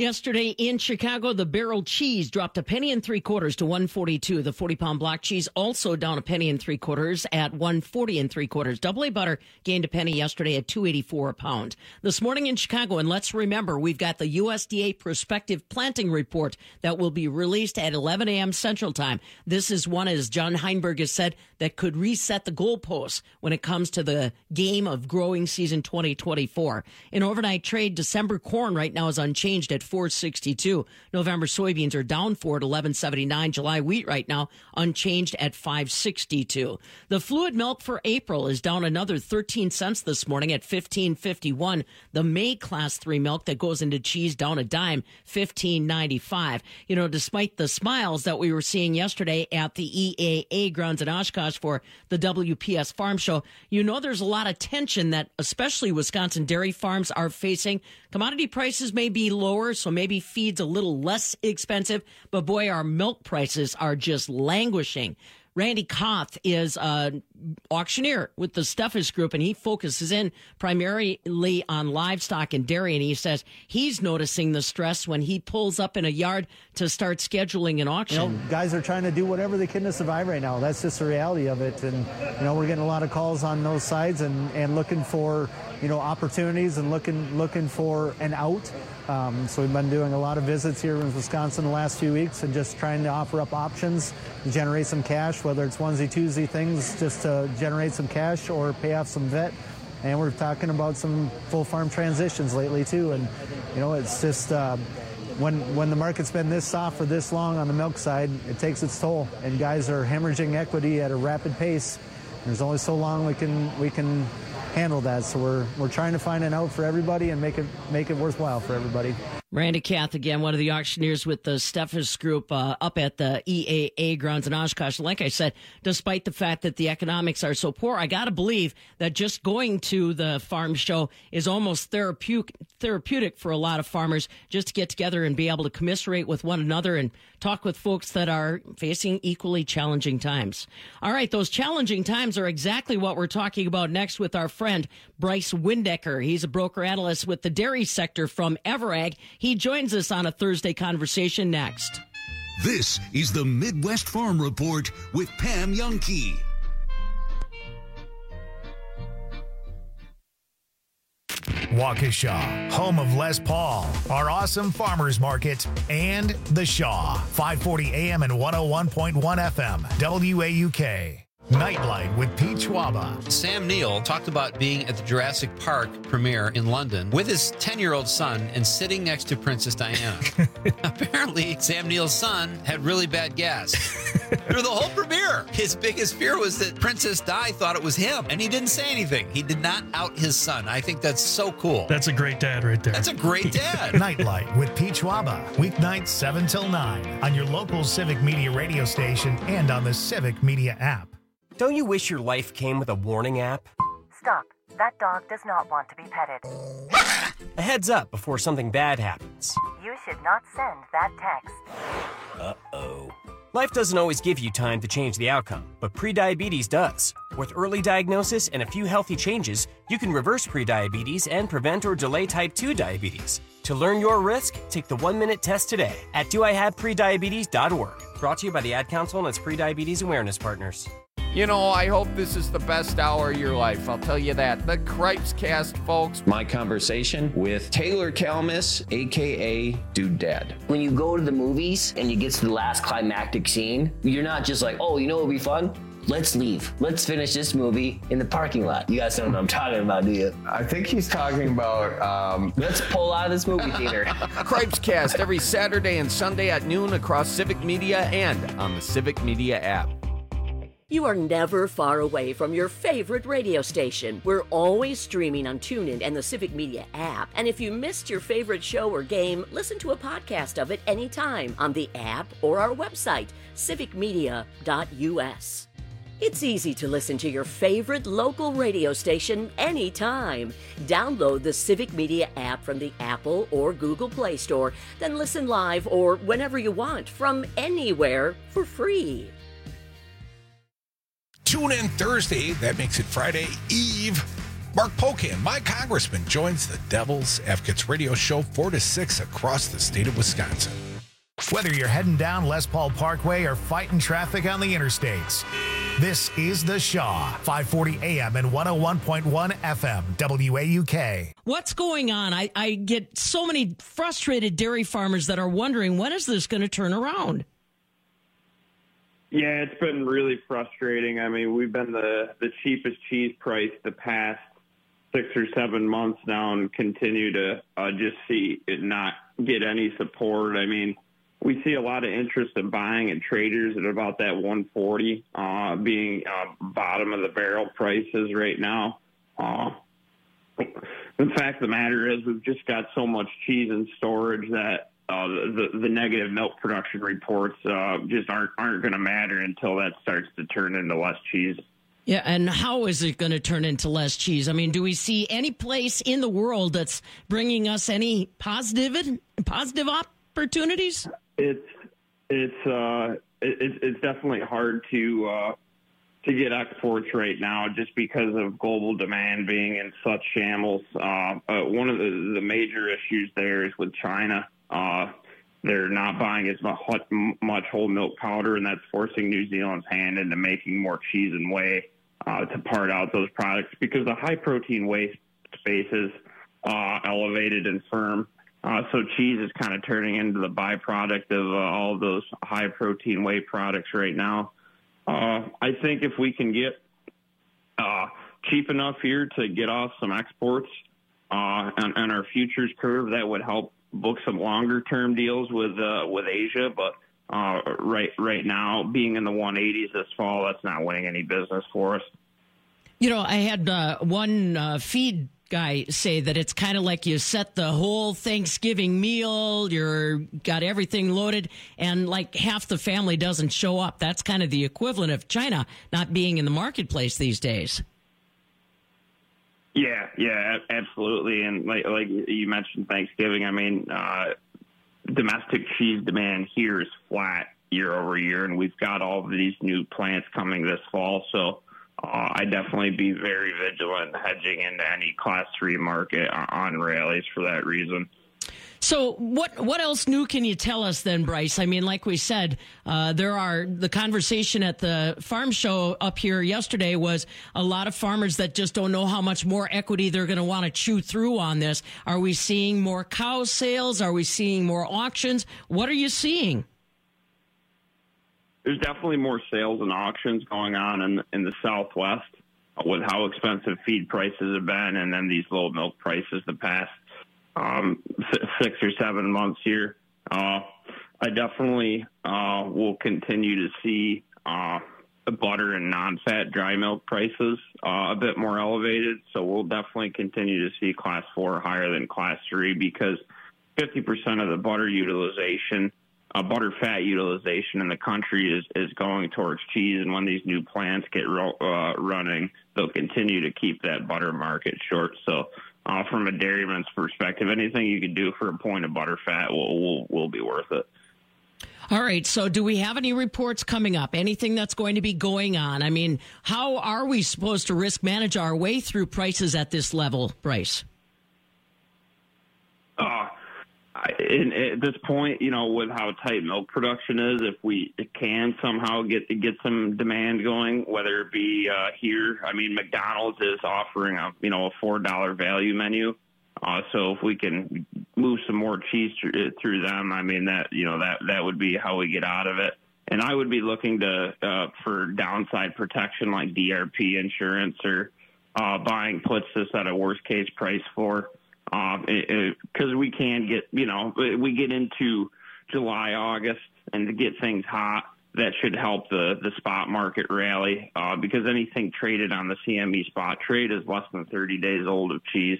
Yesterday in Chicago, the barrel cheese dropped a penny and three quarters to one forty-two. The forty-pound block cheese also down a penny and three quarters at one forty and three quarters. Double A butter gained a penny yesterday at two eighty-four a pound. This morning in Chicago, and let's remember, we've got the U S D A prospective planting report that will be released at eleven a.m. Central Time. This is one, as John Heinberg has said, that could reset the goalposts when it comes to the game of growing season twenty twenty-four. In overnight trade, December corn right now is unchanged at four sixty-two. November soybeans are down four at eleven seventy-nine. July wheat right now unchanged at five sixty-two. The fluid milk for April is down another thirteen cents this morning at fifteen fifty-one. The May class three milk that goes into cheese down a dime, fifteen ninety-five. You know, despite the smiles that we were seeing yesterday at the E A A grounds in Oshkosh for the W P S Farm Show, you know there's a lot of tension that especially Wisconsin dairy farms are facing. Commodity prices may be lower, so maybe feed's a little less expensive, but boy, our milk prices are just languishing. Randy Koth is an auctioneer with the Steffes Group, and he focuses in primarily on livestock and dairy, and he says he's noticing the stress when he pulls up in a yard to start scheduling an auction. You know, guys are trying to do whatever they can to survive right now. That's just the reality of it, and you know, we're getting a lot of calls on those sides and, and looking for, you know, opportunities and looking looking for an out. Um, so we've been doing a lot of visits here in Wisconsin the last few weeks and just trying to offer up options to generate some cash, whether it's onesie, twosie things just to generate some cash or pay off some vet. And we're talking about some full farm transitions lately too. And, you know, it's just uh, when, when the market's been this soft for this long on the milk side, it takes its toll. And guys are hemorrhaging equity at a rapid pace. There's only so long we can we can handle that. So we're we're trying to find an out for everybody and make it make it worthwhile for everybody. Randy Kath, again, one of the auctioneers with the Steffes Group uh, up at the E A A grounds in Oshkosh. Like I said, despite the fact that the economics are so poor, I got to believe that just going to the farm show is almost therapeutic, therapeutic for a lot of farmers, just to get together and be able to commiserate with one another and talk with folks that are facing equally challenging times. All right, those challenging times are exactly what we're talking about next with our friend Bryce Windecker. He's a broker analyst with the dairy sector from Everag. He joins us on a Thursday conversation next. This is the Midwest Farm Report with Pam Jahnke. Waukesha, home of Les Paul, our awesome farmers market, and The Shaw, five forty A M and one oh one point one F M, W A U K. Nightlight with Pete Schwaba. Sam Neill talked about being at the Jurassic Park premiere in London with his ten-year-old son and sitting next to Princess Diana. Apparently, Sam Neill's son had really bad gas. Through the whole premiere, his biggest fear was that Princess Di thought it was him, and he didn't say anything. He did not out his son. I think that's so cool. That's a great dad right there. That's a great dad. Nightlight with Pete Schwaba. Weeknights seven till nine on your local Civic Media radio station and on the Civic Media app. Don't you wish your life came with a warning app? Stop. That dog does not want to be petted. A heads up before something bad happens. You should not send that text. Uh-oh. Life doesn't always give you time to change the outcome, but prediabetes does. With early diagnosis and a few healthy changes, you can reverse prediabetes and prevent or delay type two diabetes. To learn your risk, take the one-minute test today at do I have prediabetes dot org. Brought to you by the Ad Council and its Prediabetes Awareness Partners. You know, I hope this is the best hour of your life. I'll tell you that. The Cripes Cast, folks. My conversation with Taylor Kalmus, a k a. Dude Dad. When you go to the movies and you get to the last climactic scene, you're not just like, oh, you know what would be fun? Let's leave. Let's finish this movie in the parking lot. You guys don't know what I'm talking about, do you? I think he's talking about... Um... Let's pull out of this movie theater. Cripes Cast every Saturday and Sunday at noon across Civic Media and on the Civic Media app. You are never far away from your favorite radio station. We're always streaming on TuneIn and the Civic Media app. And if you missed your favorite show or game, listen to a podcast of it anytime on the app or our website, civic media dot u s. It's easy to listen to your favorite local radio station anytime. Download the Civic Media app from the Apple or Google Play Store, then listen live or whenever you want from anywhere for free. Tune in Thursday, that makes it Friday Eve, Mark Pocan, my congressman, joins the Devil's Advocates radio show four to six across the state of Wisconsin. Whether you're heading down Les Paul Parkway or fighting traffic on the interstates, this is The Shaw, five forty A M and one oh one point one F M, W A U K. What's going on? I, I get so many frustrated dairy farmers that are wondering, when is this going to turn around? Yeah, it's been really frustrating. I mean, we've been the, the cheapest cheese price the past six or seven months now and continue to uh, just see it not get any support. I mean, we see a lot of interest in buying at traders at about that one forty, uh, being uh, bottom of the barrel prices right now. Uh, the fact of the matter is we've just got so much cheese in storage that uh, the, the negative milk production reports uh, just aren't, aren't going to matter until that starts to turn into less cheese. Yeah, and how is it going to turn into less cheese? I mean, do we see any place in the world that's bringing us any positive positive opportunities? It's it's uh, it, it's definitely hard to uh, to get exports right now just because of global demand being in such shambles. Uh, uh, one of the, the major issues there is with China. Uh, they're not buying as much, much whole milk powder, and that's forcing New Zealand's hand into making more cheese and whey uh, to part out those products because the high protein whey space is uh, elevated and firm. Uh, so cheese is kind of turning into the byproduct of uh, all of those high protein whey products right now. Uh, I think if we can get uh, cheap enough here to get off some exports uh, on, on our futures curve, that would help book some longer term deals with uh, with Asia. But uh, right right now, being in the one eighties this fall, that's not winning any business for us. You know, I had uh, one uh, feed guy say that it's kind of like you set the whole Thanksgiving meal, you're got everything loaded, and like half the family doesn't show up. That's kind of the equivalent of China not being in the marketplace these days. Yeah, yeah, absolutely. And like like you mentioned Thanksgiving, I mean, uh, domestic cheese demand here is flat year over year, and we've got all of these new plants coming this fall. So uh, I'd definitely be very vigilant hedging into any class three market on rallies for that reason. So what what else new can you tell us then, Bryce? I mean, like we said, uh, there are the conversation at the farm show up here yesterday was a lot of farmers that just don't know how much more equity they're going to want to chew through on this. Are we seeing more cow sales? Are we seeing more auctions? What are you seeing? There's definitely more sales and auctions going on in, in the Southwest with how expensive feed prices have been and then these low milk prices the past Um, six or seven months here. Uh, I definitely uh, will continue to see uh, the butter and non-fat dry milk prices uh, a bit more elevated. So we'll definitely continue to see class four higher than class three because fifty percent of the butter utilization, uh, butter fat utilization in the country is, is going towards cheese. And when these new plants get ro- uh, running, they'll continue to keep that butter market short. So Uh, from a dairyman's perspective, anything you can do for a point of butter fat will, will will be worth it. All right. So do we have any reports coming up? Anything that's going to be going on? I mean, how are we supposed to risk manage our way through prices at this level, Bryce? Uh, I, in, at this point, you know, with how tight milk production is, if we can somehow get get some demand going, whether it be uh, here, I mean, McDonald's is offering a you know a four dollar value menu, uh, so if we can move some more cheese through, through them, I mean that you know that that would be how we get out of it. And I would be looking to uh, for downside protection like D R P insurance or uh, buying puts this at a worst case price for. Because um, we can get, you know, we get into July, August, and to get things hot, that should help the, the spot market rally uh, because anything traded on the C M E spot trade is less than thirty days old of cheese.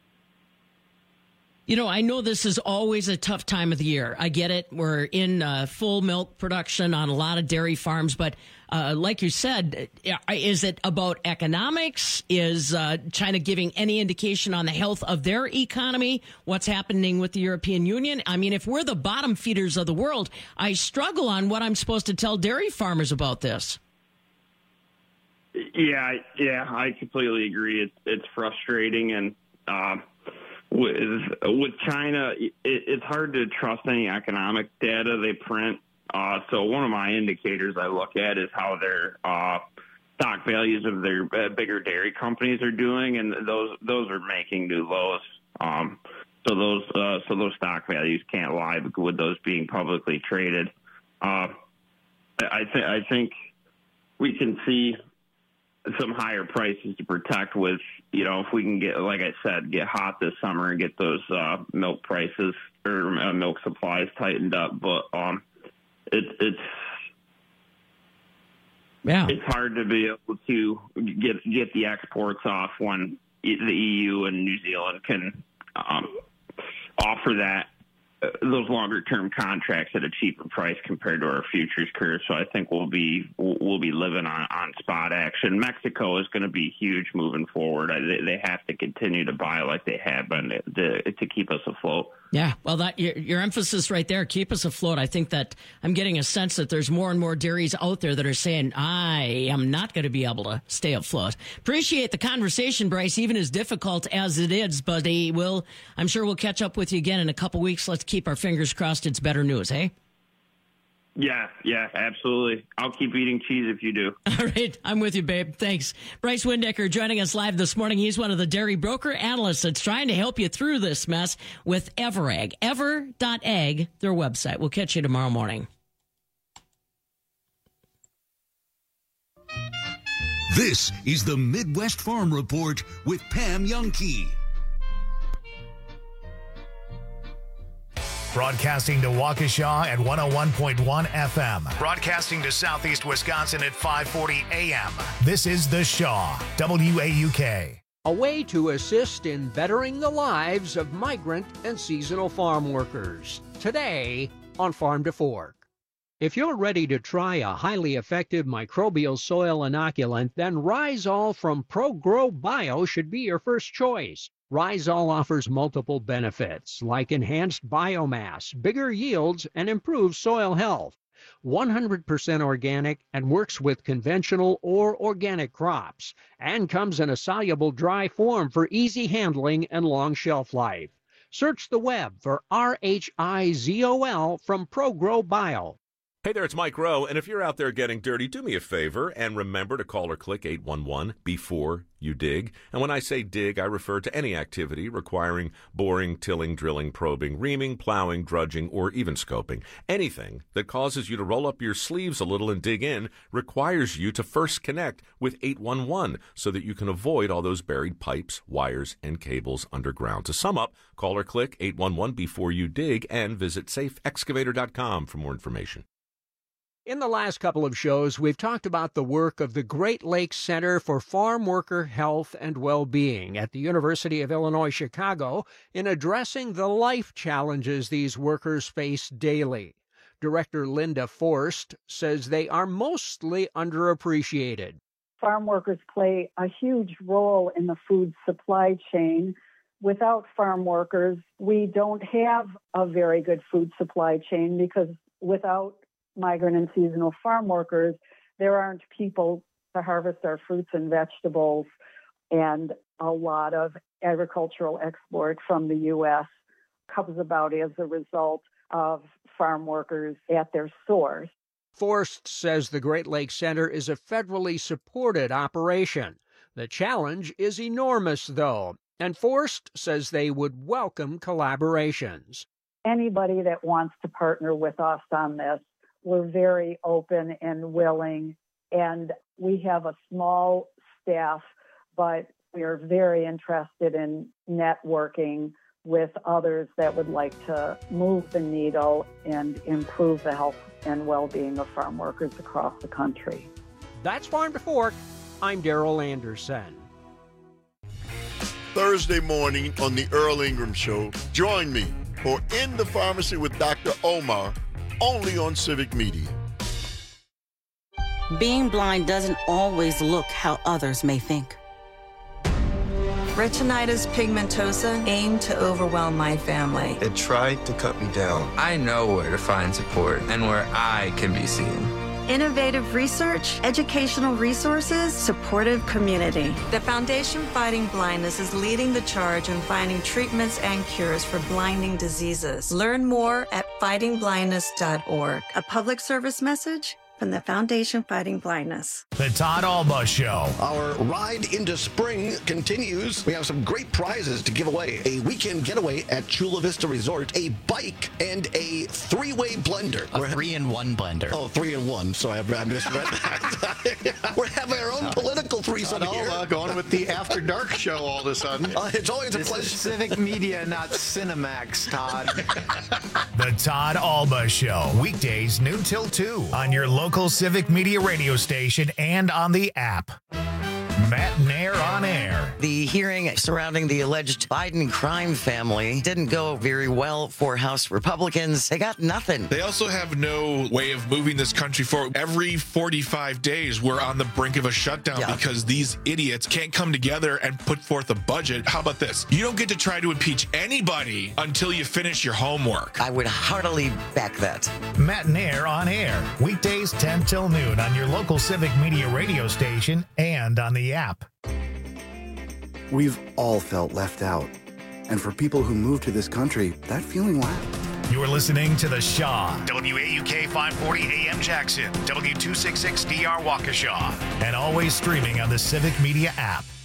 You know, I know this is always a tough time of the year. I get it. We're in uh, full milk production on a lot of dairy farms. But uh, like you said, is it about economics? Is uh, China giving any indication on the health of their economy? What's happening with the European Union? I mean, if we're the bottom feeders of the world, I struggle on what I'm supposed to tell dairy farmers about this. Yeah, yeah, I completely agree. It's it's frustrating, and uh, with with China, it, it's hard to trust any economic data they print. Uh, so one of my indicators I look at is how their uh, stock values of their uh, bigger dairy companies are doing, and those those are making new lows. Um, so those uh, so those stock values can't lie with those being publicly traded. Uh, I think I think we can see some higher prices to protect with, you know, if we can get, like I said, get hot this summer and get those uh, milk prices or uh, milk supplies tightened up. But um, it, it's yeah, it's hard to be able to get get the exports off when the E U and New Zealand can um, offer that. Those longer term contracts at a cheaper price compared to our futures curve. So I think we'll be we'll be living on, on spot action. Mexico is going to be huge moving forward. They, they have to continue to buy like they have been to, to, to keep us afloat. Yeah, well, that your, your emphasis right there, keep us afloat. I think that I'm getting a sense that there's more and more dairies out there that are saying, I am not going to be able to stay afloat. Appreciate the conversation, Bryce, even as difficult as it is, but uh, we'll, I'm sure we'll catch up with you again in a couple weeks. Let's keep our fingers crossed it's better news, hey? Yeah, yeah, absolutely. I'll keep eating cheese if you do. All right, I'm with you, babe. Thanks. Bryce Windecker joining us live this morning. He's one of the dairy broker analysts that's trying to help you through this mess with EverAg. Ever dot ag, their website. We'll catch you tomorrow morning. This is the Midwest Farm Report with Pam Jahnke. Broadcasting to Waukesha at one oh one point one F M. Broadcasting to Southeast Wisconsin at five forty A M. This is The Shaw, W A U K. A way to assist in bettering the lives of migrant and seasonal farm workers. Today on Farm to Fork. If you're ready to try a highly effective microbial soil inoculant, then Rhizol from ProGrow Bio should be your first choice. Rhizol offers multiple benefits like enhanced biomass, bigger yields, and improved soil health. one hundred percent organic and works with conventional or organic crops, and comes in a soluble dry form for easy handling and long shelf life. Search the web for R H I Z O L from ProGrow Bio. Hey there, it's Mike Rowe, and if you're out there getting dirty, do me a favor and remember to call or click eight one one before you dig. And when I say dig, I refer to any activity requiring boring, tilling, drilling, probing, reaming, plowing, drudging, or even scoping. Anything that causes you to roll up your sleeves a little and dig in requires you to first connect with eight one one so that you can avoid all those buried pipes, wires, and cables underground. To sum up, call or click eight one one before you dig and visit safe excavator dot com for more information. In the last couple of shows, we've talked about the work of the Great Lakes Center for Farm Worker Health and Well-Being at the University of Illinois Chicago in addressing the life challenges these workers face daily. Director Linda Forst says they are mostly underappreciated. Farm workers play a huge role in the food supply chain. Without farm workers, we don't have a very good food supply chain because without migrant and seasonal farm workers, there aren't people to harvest our fruits and vegetables, and a lot of agricultural export from the U S comes about as a result of farm workers at their source. Forst says the Great Lakes Center is a federally supported operation. The challenge is enormous, though, and Forst says they would welcome collaborations. Anybody that wants to partner with us on this, we're very open and willing, and we have a small staff, but we are very interested in networking with others that would like to move the needle and improve the health and well-being of farm workers across the country. That's Farm to Fork. I'm Daryl Anderson. Thursday morning on the Earl Ingram Show, join me for In the Pharmacy with Doctor Omar, only on Civic Media. Being blind doesn't always look how others may think. Retinitis pigmentosa aimed to overwhelm my family. It tried to cut me down. I know where to find support and where I can be seen. Innovative research, educational resources, supportive community. The Foundation Fighting Blindness is leading the charge in finding treatments and cures for blinding diseases. Learn more at fighting blindness dot org. A public service message from the Foundation Fighting Blindness. The Todd Alba Show. Our ride into spring continues. We have some great prizes to give away. A weekend getaway at Chula Vista Resort, a bike, and a three-way blender. A three-in-one blender. Oh, three-in-one. So I misread that. We're having our own political threesome here. Alba going with the After Dark show all of a sudden. Uh, it's always a this pleasure. Is Civic Media, not Cinemax, Todd. The Todd Alba Show. Weekdays noon till two on your local Civic Media radio station and on the app. Matt Nair on air. The hearing surrounding the alleged Biden crime family didn't go very well for House Republicans. They got nothing. They also have no way of moving this country forward. Every forty-five days, we're on the brink of a shutdown yeah. because these idiots can't come together and put forth a budget. How about this? You don't get to try to impeach anybody until you finish your homework. I would heartily back that. Matt Nair on air. Weekdays ten till noon on your local Civic Media radio station and on the app. We've all felt left out. And for people who move to this country, that feeling lasts. You're listening to The Shaw. W A U K five forty A M Jackson. W two sixty-six D R Waukesha. And always streaming on the Civic Media app.